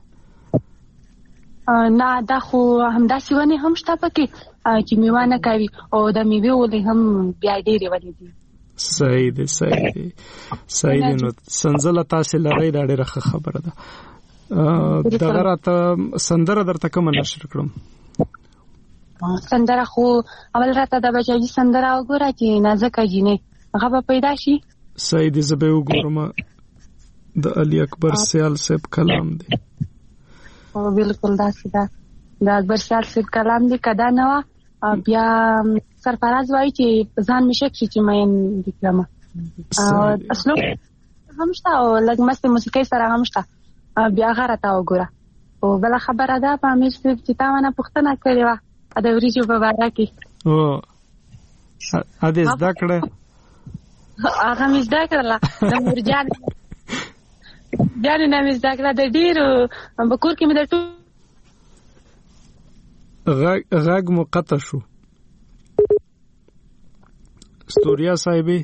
نه، دا خو همداسې ونې هم شته پکې چې میوه نه کوي، او د میوې ونې هم بیا ډېرې ونې دي. صحیح دی صحیح دی صحیح دی. نو سنځله تاسې لرئ، دا ډېره ښه خبره ده. دغه راته سندره درته کومه نشر کړم؟ سندره خو اول راته د بچایي سندره وګوره چې نازکه جینۍ، هغه به پیدا شي. صحیح دی، زه به یې وګورم. د علي اکبر سیال صاحب کلام دی. بالکل داسې ده، د اکبر سیال صاحب کلام دی. که دا نه وه بیا سرفراز وایي چې ځان مې شک شي چې مین دي کړمه. اسلوب هم شته او لږ مستې موسیقۍ سره هم شته. بیا غره ته وګوره. او بل خبره ده په امیر صاحب چې تا ونه پوښتنه کړې وه د وریجو په باره کې. ا دې زده کړه؟ هغه مې زده کړله د مورجان نه مې زده کړه. د ډېرو په کور کې مې د ټول غږ مو قطع شو. ستوریا صاحبې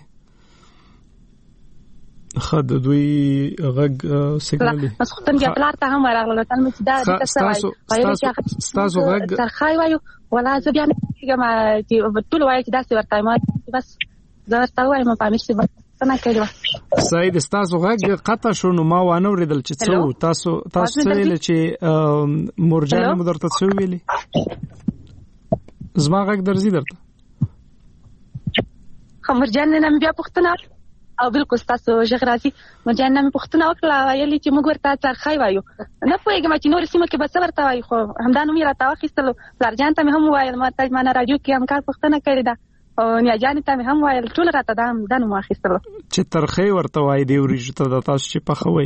خد دوی غږ سیګنال مسختن کې پلار ته هم راغله تل مې دا د تاسو غږ ترخای وایو ولا زه بیا ما چې ټول وایي چې داسې ورته ما بس زه ورته وایم په امیر صاحب څنګه کړو. سید تاسو غږ قطع شو نو ما وانه ورېدل چې څو تاسو ویل چې مورجان مو درته څو ویلي. زما غږ درځي درته مورجان نه مې بیا پوښتنه او بالکل تاسو ژغرازي مورجان نه مې پوښتنه وکړه ویلي چې موږ ورته ترخای وایو. نه پوهېږم چې نور سیمه کې به څه ورته وایي خو همدا نوم یې راته واخیستلو. پلارجان ته مې هم وویل ما نه راډیو کې همکار پوښتنه کړې ده او نیاجانې ته مې هم ویل ټول راته دا نوم واخیستلو چې ترخی ورته وایي دې وریجو ته د تاسو چې پخوئ.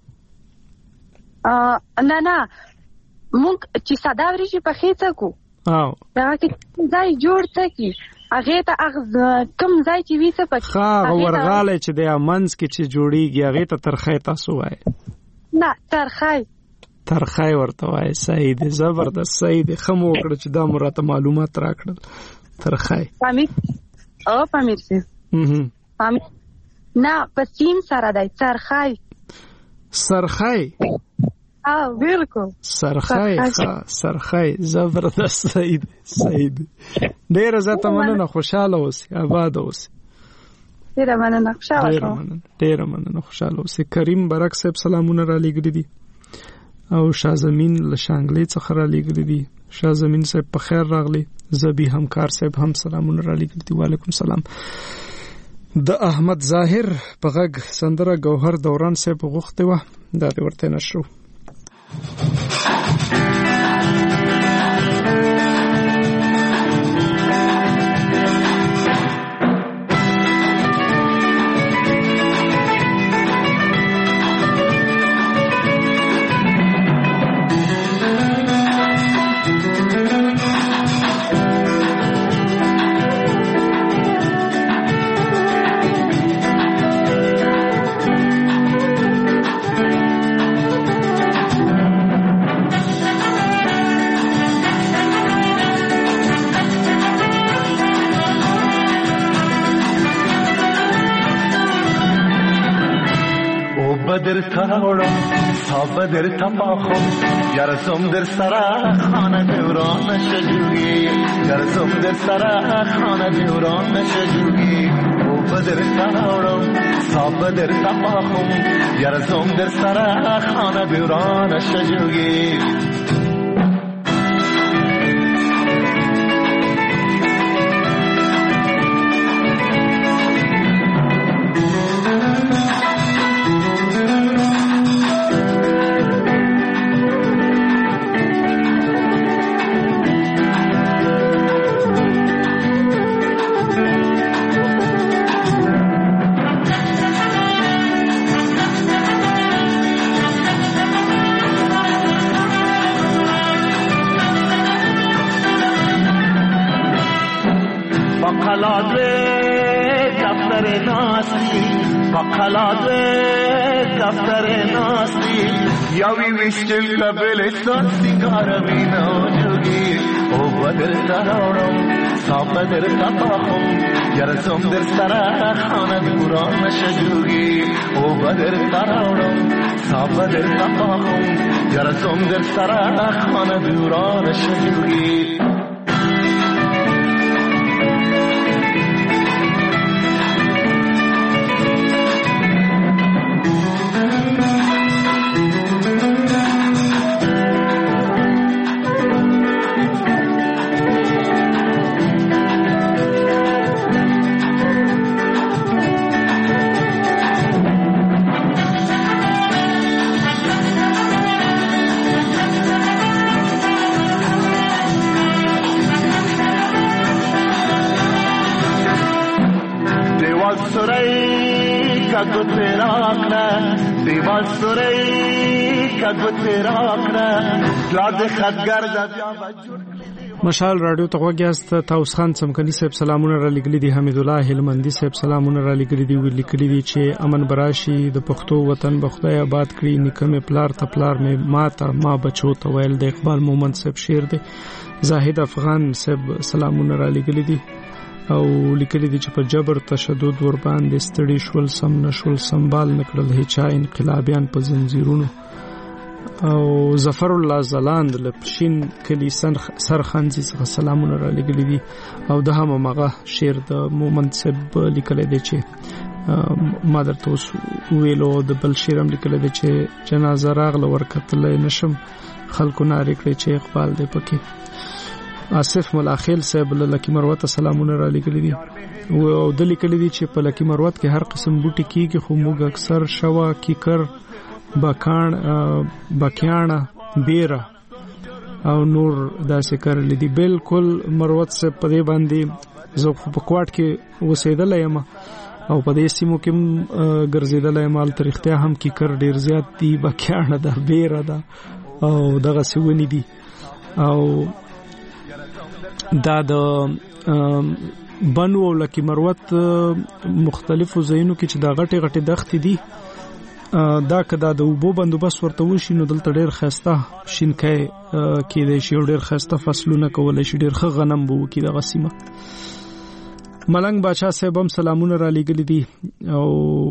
نه موږ چې ساده وریجې پخې څه کو دغه کې ځای جوړ څه کی هغې ته کم ځای چې وي څه پکې ورغالی چې د منځ کې چې جوړېږي هغې ته ترخی تاسو وایي؟ نه ترخی ورته وایي. صحیح دی، زبردست، صحیح دی. ښه مو وکړه چې دا مو راته معلومات راکړل. ترخی پامیر صاحب نه په سیم سره دی سرخی بالکل سرخی زبردست. صحیح دی. ډېره زیاته مننه. خوشحاله اوسئ، آباد اوسئ. ډېره مننه. خوشحاله اوسئ. کریم برک صاحب سلامونه را لېږلي دي او شازمین له شانګلې څخه را لېږلي دي. شازمین صاحب په خیر راغلی. زبی همکار صاحب هم سلامونه را لېږلي دي. وعلیکم سلام. د احمد ظاهر په غږ سندره ګوهر دوران صاحب غوښتې وه، دا دې ورته نشرو. بدر تاورم تا بدر تپاخم یارسم در سرا خانه دوران نشجوگی یارسم در سرا خانه دوران نشجوگی او بدر تاورم تا بدر تپاخم یارسم در سرا خانه دوران نشجوگی یاوی وشتل لبلستان سیگار بینا جوگی او بدر تراورم تا بدر تپاخم یارسم در سرا خانه دوران نشجوگی او بدر تراورم تا بدر تپاخم یارسم در سرا خانه دوران نشجوگی که گوته را کنه لاد خدگر زد مشال رادیو ته وګیاست تاوس خان سمکنی صاحب سلامونه را لګلی دي حمید الله هلمندی صاحب سلامونه را لګلی دي ویل کړي دي چې امن براشي د پښتو وطن بخدای آباد کړي نکمه پلار ته پلار مې ماته ما بچو ته ویل د اقبال مومن صاحب شعر دی زاهد افغان صاحب سلامونه را لګلی دي او لیکلي دي چې په جبر تشدد ور باندې ستړي شول سم نشول سنبال نکړل هچا انقلابیان په زنجیرونو او ظفر الله زلاند لپشین کلی سرخنځي څخه سلامونه را لګلي دي او د هم مغه شعر د مومن صاحب لیکل دي چې ما درته ویلو د بل شعر هم لیکل دي چې جنازه راغله ورکتل نشم خلکو ناری کړی چې اقبال دی پکې آصف ملاخیل صاحب لکی مروت سلامونه را لګلي دي او د لیکل دي چې په لکی مروت کې هر قسم بوټي کیږي خو موږ اکثر شوا کیکر بکیانا بیره او نور داسې کړل دي بالکل مروت سے پدې باندې زه په کوټ کې وسیدل یم او په دې سیمو کې ګرځیدل یم مال تاریخته هم کې کر ډیر زیات دي بکیانا ده بیره ده او دغه سونی دي او دا د بنو لکه مروت مختلفو ځایونو کې چې دا غټي غټي دښتې دي دا کدا د وبو بندوبست ورته وشي نو دلته ډیر خسته شینکای کې د شی ډیر خسته فصلونه کول شي ډیر ښه غنم بو کې د غسیمه ملنګ بادشاہ صاحب هم سلامونه را لګل دي او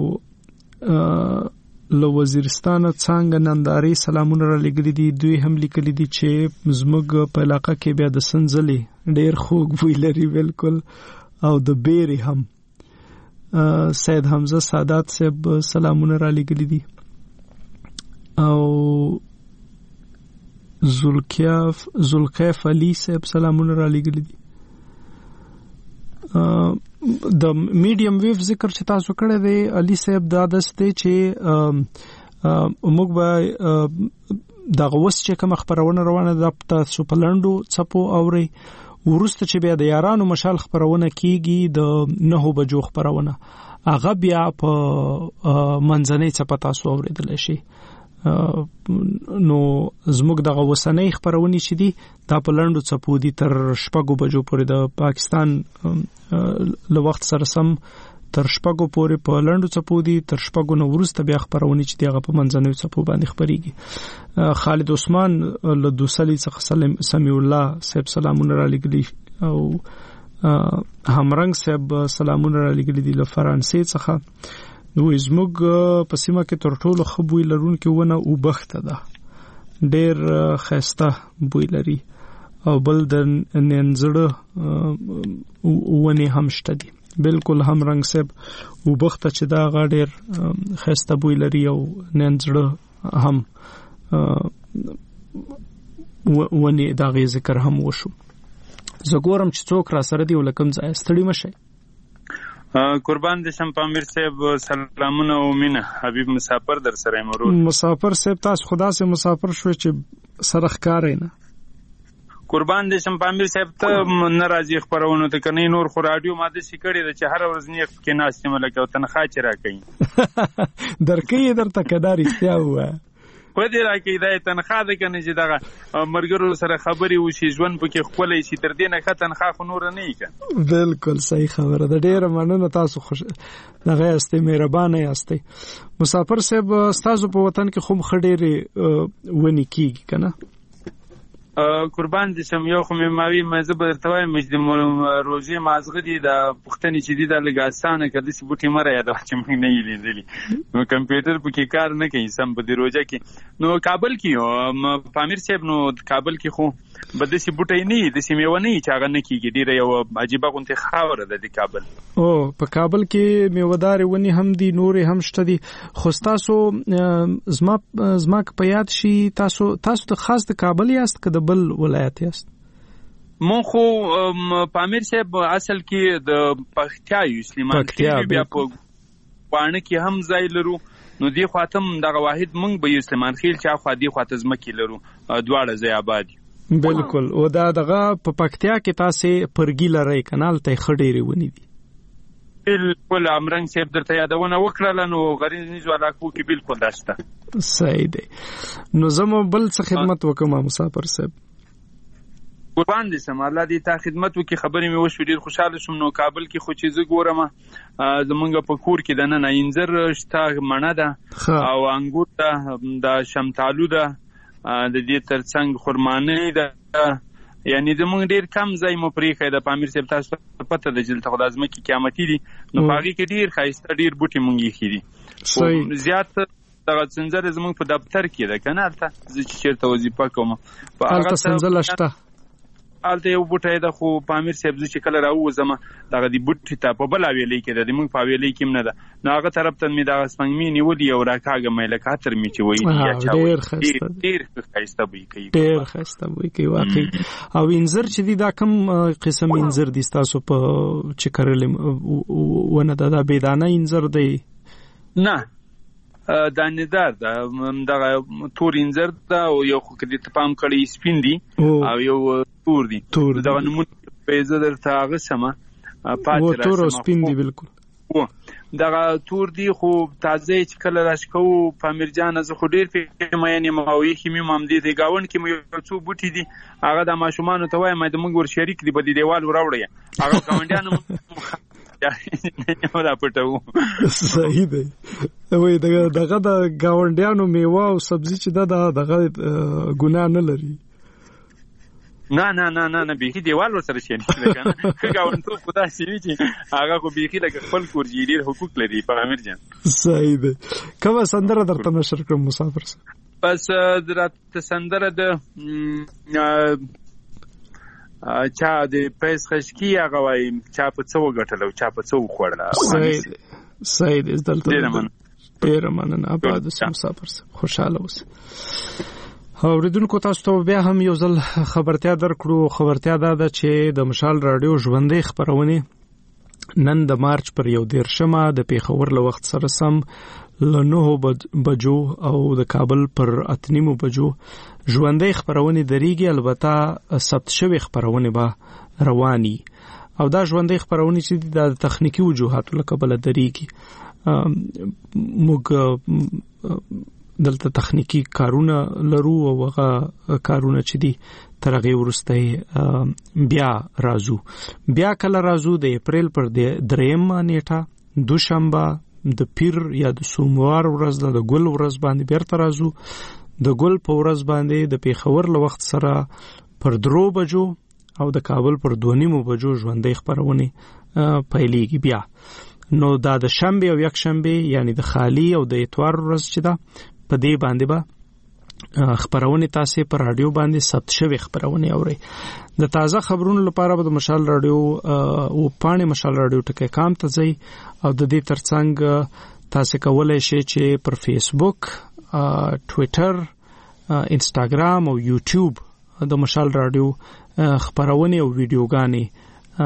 له وزیرستان څنګه ننداري سلامونه را لګل دي دوی هم لیکل دي چې زموږ په علاقه کې بیا د سنځلې ډیر خوږ بوی لري بالکل او د بیري هم سید حمزه سادات صاحب سلامونه را لګلی دي او زلقیف علی صاحب سلامونه را لګلی دي د میډیم ویو ذکر چې تاسو کړی دی علي صاحب دا دسته چې موږ به دغه وس چې کوم خبرونه روانه ده تاسو په لندو چپو اوري ورسته چې بیا د یارانو مشال خبرونه کیږي د 9 بجو خبرونه هغه بیا په منځنۍ چپه تاسو اوریدل شي نو زموږ دغه وسنۍ خبرونه چې دي دا په لندو چپو دي تر 6 بجو پورې د پاکستان له وخت سره سم تر 6 پورې په لندو چپو دي تر 6 نو ورسته بیا خبرونه چې دغه په منځنۍ چپو باندې خبريږي خالد عثمان له دوسلی څخه سمیع الله صاحب سلامونه را لګلی او همرنګ صاحب سلامونه را لګلی دي له فرانسې څخه نو زموږ په سیمه کې تر ټولو ښه بوی لرونکي ونه او بخته ده ډیر خسته بوی لري او بل د ننځړه ونه هم شته دي بالکل هم رنگ صاحب او بخته چې دا غاډر خسته بوی لري او ننځړه هم ونی دا غي ذکر هم وشو زګورم چې څوک را سره دی ولکم ځای ستړي مشه قربان دې شم پامیر صاحب سلامونه او مینه حبیب مسافر در سره مرور مسافر صاحب تاسو خدا سے مسافر شو چې سرخ کارې نه قربان دې شم پامیر صاحب ته ناراضي خبرونه ته کني نور خو رادیو ماده سکړی د چې هر ورځ نه کې ناس ملک او تنخواه چر راکې درکې درته کداري استیا وای په دې راکې دا تنخواه ده کنه چې دا مرګرو سره خبري وشي ژوند پکې خپلې شي تر دې نه ښه تنخواه خو نور نه یې بالکل صحیح خبره ده ډیره مننه تاسو خوش دغه استه مهربانه یاستئ مسافر صاحب تاسو په وطن کې خوب خډيري ونی کیږي کنه قربان دې سم یو خو مې مزه به ارتوای مجد روزي مازغه دي د پښتني چې دي د لګاستانه کده چې بوټي مره یاد چې موږ نه یې لیدلی نو کمپیوټر پکې کار نه کوي سم په دې روزه کې نو کابل کې پامیر صاحب نو کابل کې خو بده سي بوټي نه د سیمه ونی چې هغه نه کیږي ډیره یو عجیبه غونته خاور ده د کابل او په کابل کې میوهدار ونی هم دي نور هم شته دي خو تاسو زما په یاد شي تاسو د خاص د کابل یاست که د بل ولایت یاست مون خو پامیر صاحب اصل کې د پختیا یو سلیمان خېل بیا په پانه کې هم ځای لرو نو دی خاطم دغه واحد مونږ به یو سلیمان خېل چا خو دی خاطر زمکې لرو دواړه ځای آباد بالکل او دا دغه په پکتیا کې تاسو پرګی لري کانال ته خډيري ونی دي بالکل امرنګ صاحب درته یادونه وکړله نو غریزنیزو علاقو کې بالکل دا شته. صحیح دی. نو زمو بل څه خدمت وکم مسافر صاحب؟ قربان دي سم الله دې تا خدمت وکي. خبرې مې وشو ډیر خوشاله شوم. نو کابل کې خو چې زه ګورم زمونږ په کور کې د نن انځر شته، مڼه ده او انګور ده، د شمتالو ده، د دې ترڅنګ خرمانه ده. یعنی زمونږ ډیر کم ځای مو پرېښی د پامیر صاحب. تاسو پته ده چې دلته خو د ځمکې قیامتي دي، نو په هغې کې ډیر ښایسته ډیر بوټي مونږ ایښي دي. زیات دغه سنځله زمونږ په دفتر کې ده که نه، هلته زه چې چېرته وظیفه کوم هلته سنځله شته، هلته یو بوټی ده. خو پامیر صاحب زه چې کله راووځم دغه دې بوټي ته په بل حویلۍ کې ده، د مونږ په حویلۍ کې هم نه ده، نو هغه طرف ته مې دغه سپنګمې نیولي او راکاږم یې لکه عطر مې چې وایي ډېر ښایسته بوی کوي، ډېر ښایسته بوی کوي واقعي. او انځر چې دي دا کوم قسم انځر دي ستاسو په چې کرلې ونه ده؟ دا بېدانه انځر دی؟ نه دانه‌دار ده، دغه تور انځر ده او یو خو که دې ته پام کړی سپین دي او یو تور دي. دغه نومونه به زه درته هغه سمه پاتې تور او سپین دي بالکل. دغه تور دي خو تازه چې کله راشکو پامیر جان زه خو ډېر پیماین یم او یې مې همدې دی ګاونډ کې مې یو څو بوټي دي، هغه د ماشومانو ته وایم د مونږ ور شریک دي په دې دیوال وراوړی، هغه ګاونډیانو را پټو. صحیح دی. وای دغه د ګاونډیانو میوه او سبزی چې دغه ګناه نه لري. نه نه نه نه نه بیخي دیوال ورسره شي نه کنه که ګاونډیتوب خو داسې وي چې هغه خو بیخي لکه خپل کور جي ډېر حقوق لري په امیر جان. صحیح دی. کومه سندره درته نشر کړم مسافر صاحب؟ بس درته سندره د چا د پیس خشکی هغه وایي چا په څه وګټل او چا په څه وخوړله. صحیح دی. دلته ډېره مننه. آباد اوسه مسافر صاحب، خوشحاله اوسه. اوریدونکو تاسو ته بیا هم یو ځل خبرتیا درکړو. خبرتیا دا ده چې د مشال رادیو ژوندۍ خپرونې نن د مارچ پر 11 د پیښور له وخت سره سم له 9 بجو او د کابل پر 8 بجو ژوندۍ خپرونې دریږي. البته ثبت شوی خپرونې به رواني او دا ژوندۍ خپرونې چې د تخنیکی وجوهاتو له کبله دریږي. موږ دلته تخنیکی کارونه لرو او هغه کارونه چې دي تر هغې وروسته بیا راځو. بیا کله راځو د اپریل پر 3 نیټه دوشنبه د پیر یا د سوموار ورځ د ګل ورځ باندې بیرته راځو. د ګل په ورځ باندې د پیښور له وخت سره پر 3 بجو او د کابل پر 2:30 بجو ژوندۍ خپرونې پیلېږي. بیا نو دا د شنبه او یک شنبه یعنی د خالی او د اتوار ورځ چې ده په دې باندې به خبرونه تاسو پر رادیو باندې ثبت شوی خبرونه اوري. د تازه خبرونو لپاره به د مشال رادیو او پاڼې مشال رادیو ټکي کام ته ځي او د دې ترڅنګ تاسو کولای شئ چې پر فیسبوک، ټوئیټر، انستګرام او یوټیوب د مشال رادیو خبرونه او ویډیوګانې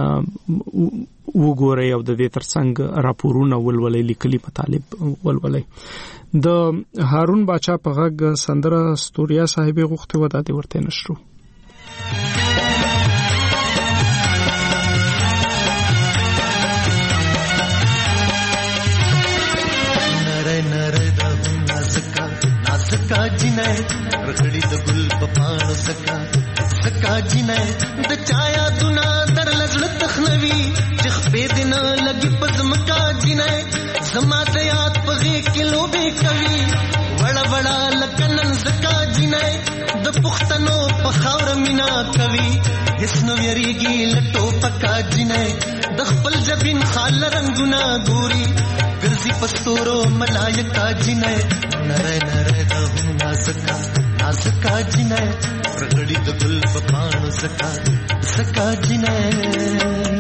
وګورئ او د دې ترڅنګ راپورونه ولولئ، لیکلي مطالب ولولئ. د هارون باچا په غږ سندره ستوریا صاحب غوښته و د دې ورته نشرو. نره نره د نازکا نازکا جنې رخړی د ګل په پاڼو سکا سکا جنې د چایا دنا در لګل تخنوي چې خپې دین لګي پزمکا جنې زما د یاد په کلو به کوي وړ وړ لکنن زکا جنې د پختنو په خاور مینا کوي هیڅ نو یریږي لټو پکا جنې د خپل جبین خال رنگونه ګوري ګرځي پستورو ملایکا جنې نره نره د نازکا نازکا جنې رغړی د ګل په پاڼو سکا سکا جنې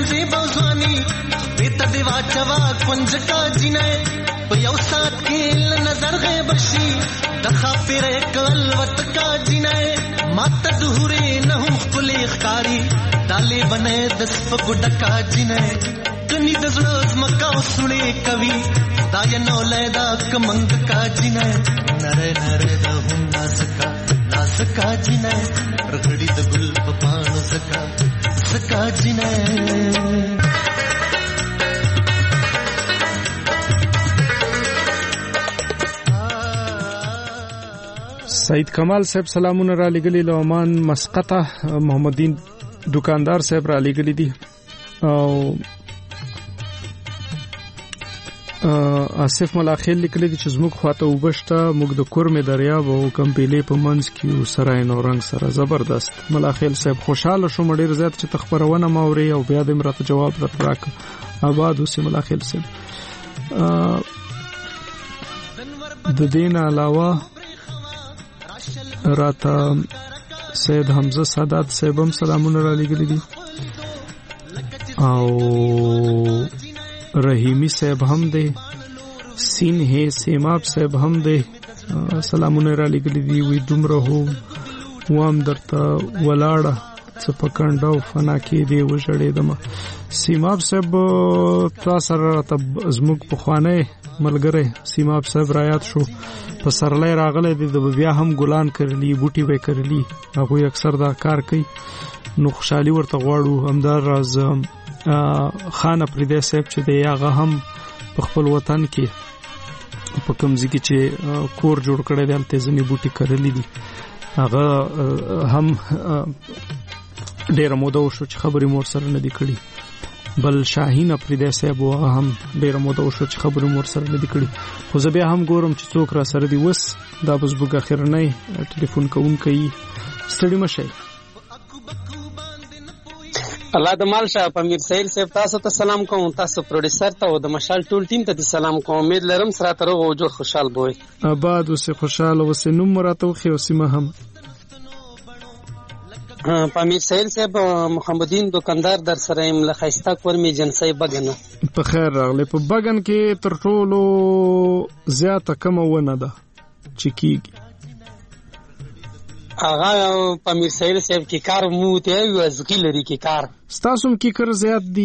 से बौझवानी बेता देवा चवा कुंज का जिनाए यौ साथ खेल नजर है बशी दखा पेरे कलवत का जिनाए माता दुहरे नहु खुले कारी डाले बने 10 गुडका जिनाए कनी दजलोज मका सुने कवि दायनो लेदा कमंग का जिनाए नरे नरे दहु नासका जिनाए रखड़ी द गुल पान सका जिनाए سید کمال صاحب سلامونه را لګلی له عمان مسقطه محمدین دکاندار صاحب را لګلی دي او آصف ملاخیل لیکلی دي چې زموږ خواته وبشته موږ د کورمې دریاب او کمپیلې په منځ کې یو سرای نورنګ سره زبردست ملاخیل صاحب خوشاله شوم ډیر زیات چې تخبرونه ماوري او بیا د مرته جواب راک آباد اوسې ملاخیل صاحب د دین علاوه راته سید حمزه سادات صاحب هم سلامونه را لګلی دي او رحیمی صاحب هم دی سین ہے سیماب صاحب هم دی سلامونه را لګلی دي وی دومره هو وام درته ولاړه څه پکانډه او فنا کې دی وژړېدم سیماب صاحب تاسو راته زموږ په خوانه ملګری سیماب صاحب رایات شو په سرلای راغله دي د بیا هم ګلان کړلی بوټي به کړلی هغه اکثر دا کار کوي نو خوشحالي ورته غواړو همدار راز خان پردې صاحب چې دی هغه هم په خپل وطن کې په کومځي کې چې کور جوړ کړی دی تل ځنی بوټي کړلی دي هغه هم ډېر موده شو چې خبرې مور سره نه دی کړی بل شاهین پردې صاحب هم ډېر موده شو چې خبرې مور سره نه دی کړی خو زه بیا هم ګورم چې څوک را سره دی وس دا بس بوګ اخرنۍ ټلیفون کوونکی ستړي مشه الله د مال شاه امیر سهیل صاحب تاسو ته سلام کوم تاسو پروډوسر ته او د مشال ټول ټیم ته سلام کوم امید لرم سره تر او جوړ خوشحال بوي آباد اوسه خوشاله اوسه نوم راته خو اوسه هم امیر سهیل صاحب محمدین دکاندار در سره ام لخيستا کورمي جنسي بغنه په خیر راغله په بغن کې تر ټولو زیاته کم ونه ده چې کیږي هغه امیر سهیل صاحب کی کار مو ته یو ځکه لري کی کار ستاسو کی کار زیات دي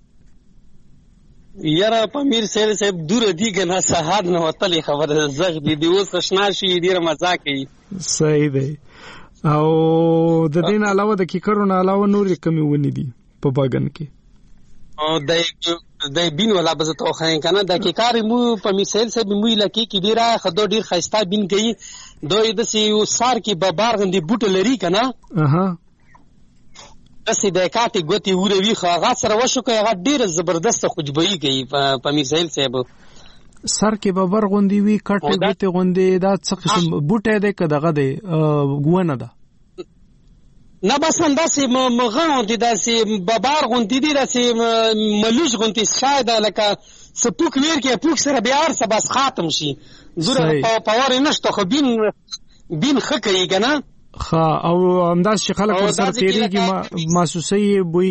یاره امیر سهیل صاحب دور دی کنه سهار نه وتلی خبر زغ دی اوس آشنا شي ډیر مزه کوي صحیح دی او د دین علاوه د کیکرونو علاوه نور کمی ونی دي په باغن کې او د بین ولا بز تو خاين کنه د کیکار مو په مثال سه مو لکه کی ډیره خدو ډیر خيستا بین کوي دوی د سی سار کی ببار غندي بوټ لري کنه اها دسي د کاټي ګوتی وروي خو هغه سره وشو کوي هغه ډیر زبردست خوشبوئی کوي په مثال سه سر کې ببر غوندي وی کټه ګوتی غوندي دا څه قسم بوټه ده کداغه ده ګونه ده نه بس انداسې مغه دي داسې ببار غوندي دي داسې ملوش غوندي شاید لکه سپوک ویر کې پوک سره بیا ورسه بس ختم شي زوره پاور نشته خو بین خکې کنه ها او همداس چې خلک سره تیریږي محسوسي بوي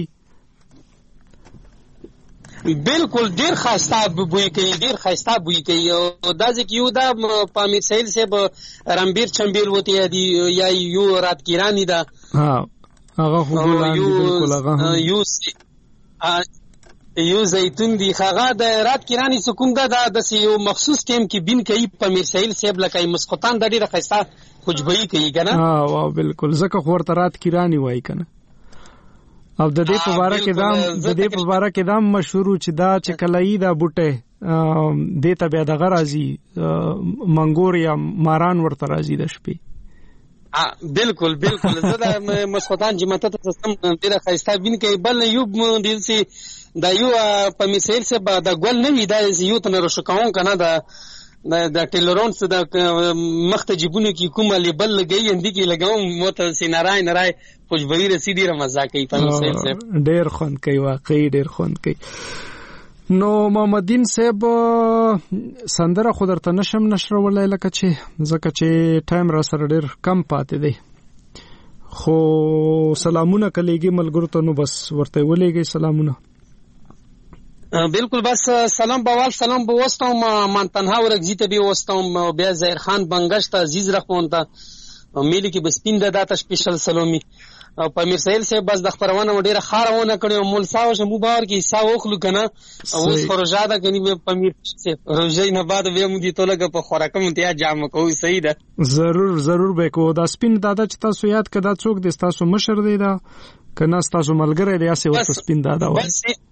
بالکل ډیر خاصه بوي کوي ډیر خاصه بوي کوي او دا ځکه یو دا پامیر سهیل صاحب رمبیر چمبیل وته دی یا یو رات کیرانی دا ها هغه خو بالکل هغه یو زیتون دی هغه د رات کیرانی سکون دا د یو مخصوص ټیم کې بین کوي پامیر سهیل صاحب لکه مسقطان د ډیر خاصه خوشبوئی کوي کنه ها واو بالکل زکه خورته رات کیرانی وای کنه او د دې په واره کې دام مشهور چې دا چې کلای دا بوټه دیتا بیا د غرازي منګور یا ماران ورته راځي د شپې بالکل زه د مسقطان جمعته ته سم ډیره خاصه بین کوي بل یو دل سي دا یو په مثال سه د ګل نه وی دا یو تن رشکاون کنه د ټیلرونز د مخته جيبونو کې کومه لیبل لګي اندي کې لګاوم موته سینارای خوشبوئی رسیدي رمضا کوي په مثال سه ډیر خون کوي واقعي ډیر خون کوي نو محمدین صاحب سندره خو درته نشم نشرولای لکه چې زکه چې ټایم را سره ډیر کم پاتې دی خو سلامونه کلیږي ملګرو ته نو بس ورته ولېږي سلامونه بالکل بس سلام بوال سلام بوستم من تنها ورگزی ته بوستم بیا زهیر خان بنگشت عزیز رخونتا ملي کې بسپین د داتا سپیشل سلامي او پامیر سهیل صاحب بس د خبرونه ډیره خارونه کړو مول ساو شه مبار کې ساو خلو کنه او اوس خروجا ده کني پامیر صاحب روزي نه بعد به مو دي تولګه په خوراکم ته جام کوي صحیح ده ضرور به کو دا سپین دادا چې تاسو یاد کړه څوک د تاسو مشر دی دا کنه تاسو ملګری دی اسه وته سپین دادا و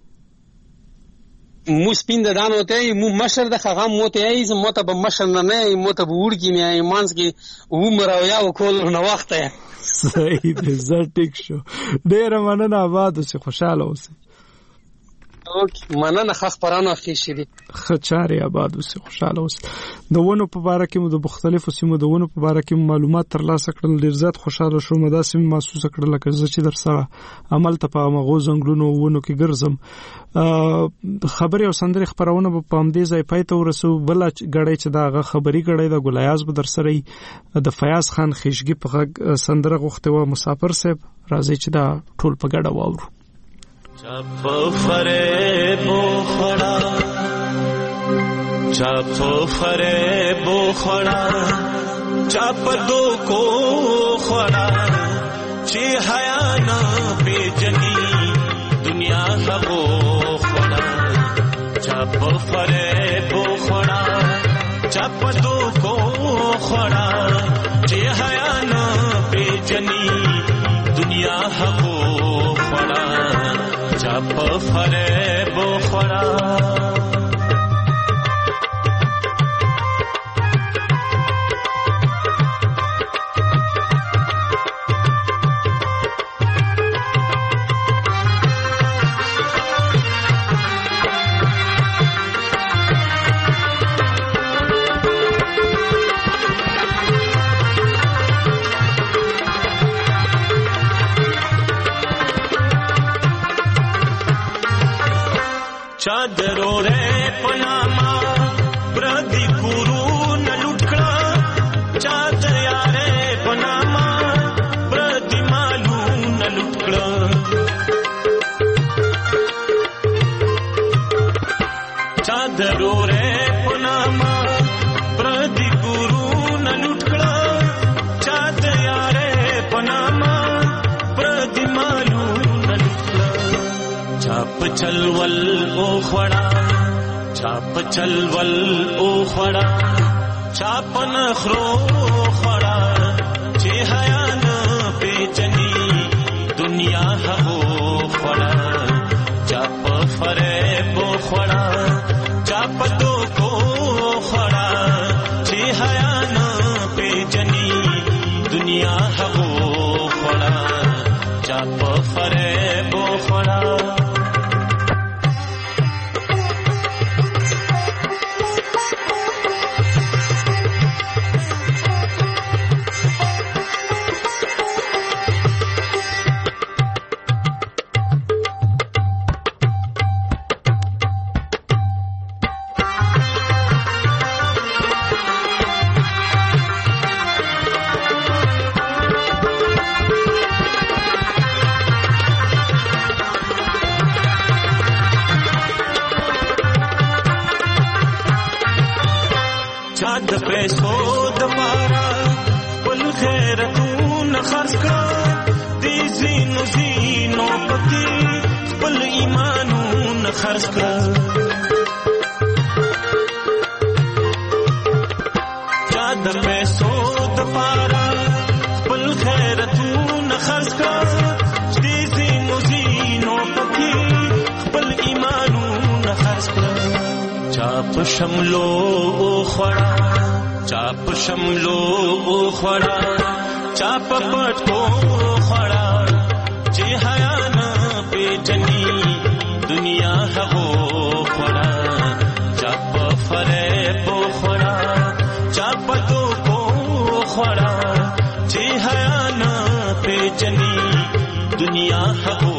مو سپین ددان ہوتے ہیں مو مشر د خغام موته ای زم موته به مشر نه موته به وړ کی نه ایمانس کی عمر او یا کول نو وخت ہے صحیح ده زړه ټیک شو ډیر مننه آباد اوسه خوشاله اوسه اوکې مننه خاص پرانه اخی شری خچاري آباد اوسه خوشاله اوسه د ونو په باره کې مو د مختلفو سیمو د ونو په باره کې معلومات ترلاسه کړل ډیر زیات خوشاله شوم دا سیم محسوس کړل لکه چې در سره عمل ته په مغو زنګلونو ونو کې ګرځم خبري او سندري خبرونه په پامدې ځای پاتې ورسو بل غړې چې دا خبري غړې د ګلیاز به در سره د فیاض خان خشګي په غږ سندره غوښته و مسافر صاحب راځي چې دا ټول په ګډه واورو چپ فریب خړا چپ فریب خړا چپ دو کو خړا چې حیا نه پیجنی دنیا هغو خړا چپ فریب خړا چپ دو کو خړا چې حیا نه پیجنی دنیا هغو خړا چپ فریب خړا चादरो रे पनामा प्रदी गुरु न लुटकड़ा चादर यारे पनामा प्रदी मालू न लुटकड़ा चादरो रे पनामा प्रदी गुरु न लुटकड़ा चादर यारे पनामा प्रदी मालू न लुटकड़ा चाप चलवल ओ खड़ा चाप चलवल ओ खड़ा चाप नखरो खड़ा जे हया न बेचनी दुनिया हो खड़ा चाप फरेब खड़ा चाप दो को खड़ा जे हया न बेचनी दुनिया हो खड़ा चाप फरेब खड़ा शमलो खड़ा चाप शमलो खड़ा चाप पटको खड़ा जे हया न बेचनी दुनिया हो खड़ा चाप फरेब खड़ा चाप दो को खड़ा जे हया न बेचनी दुनिया हो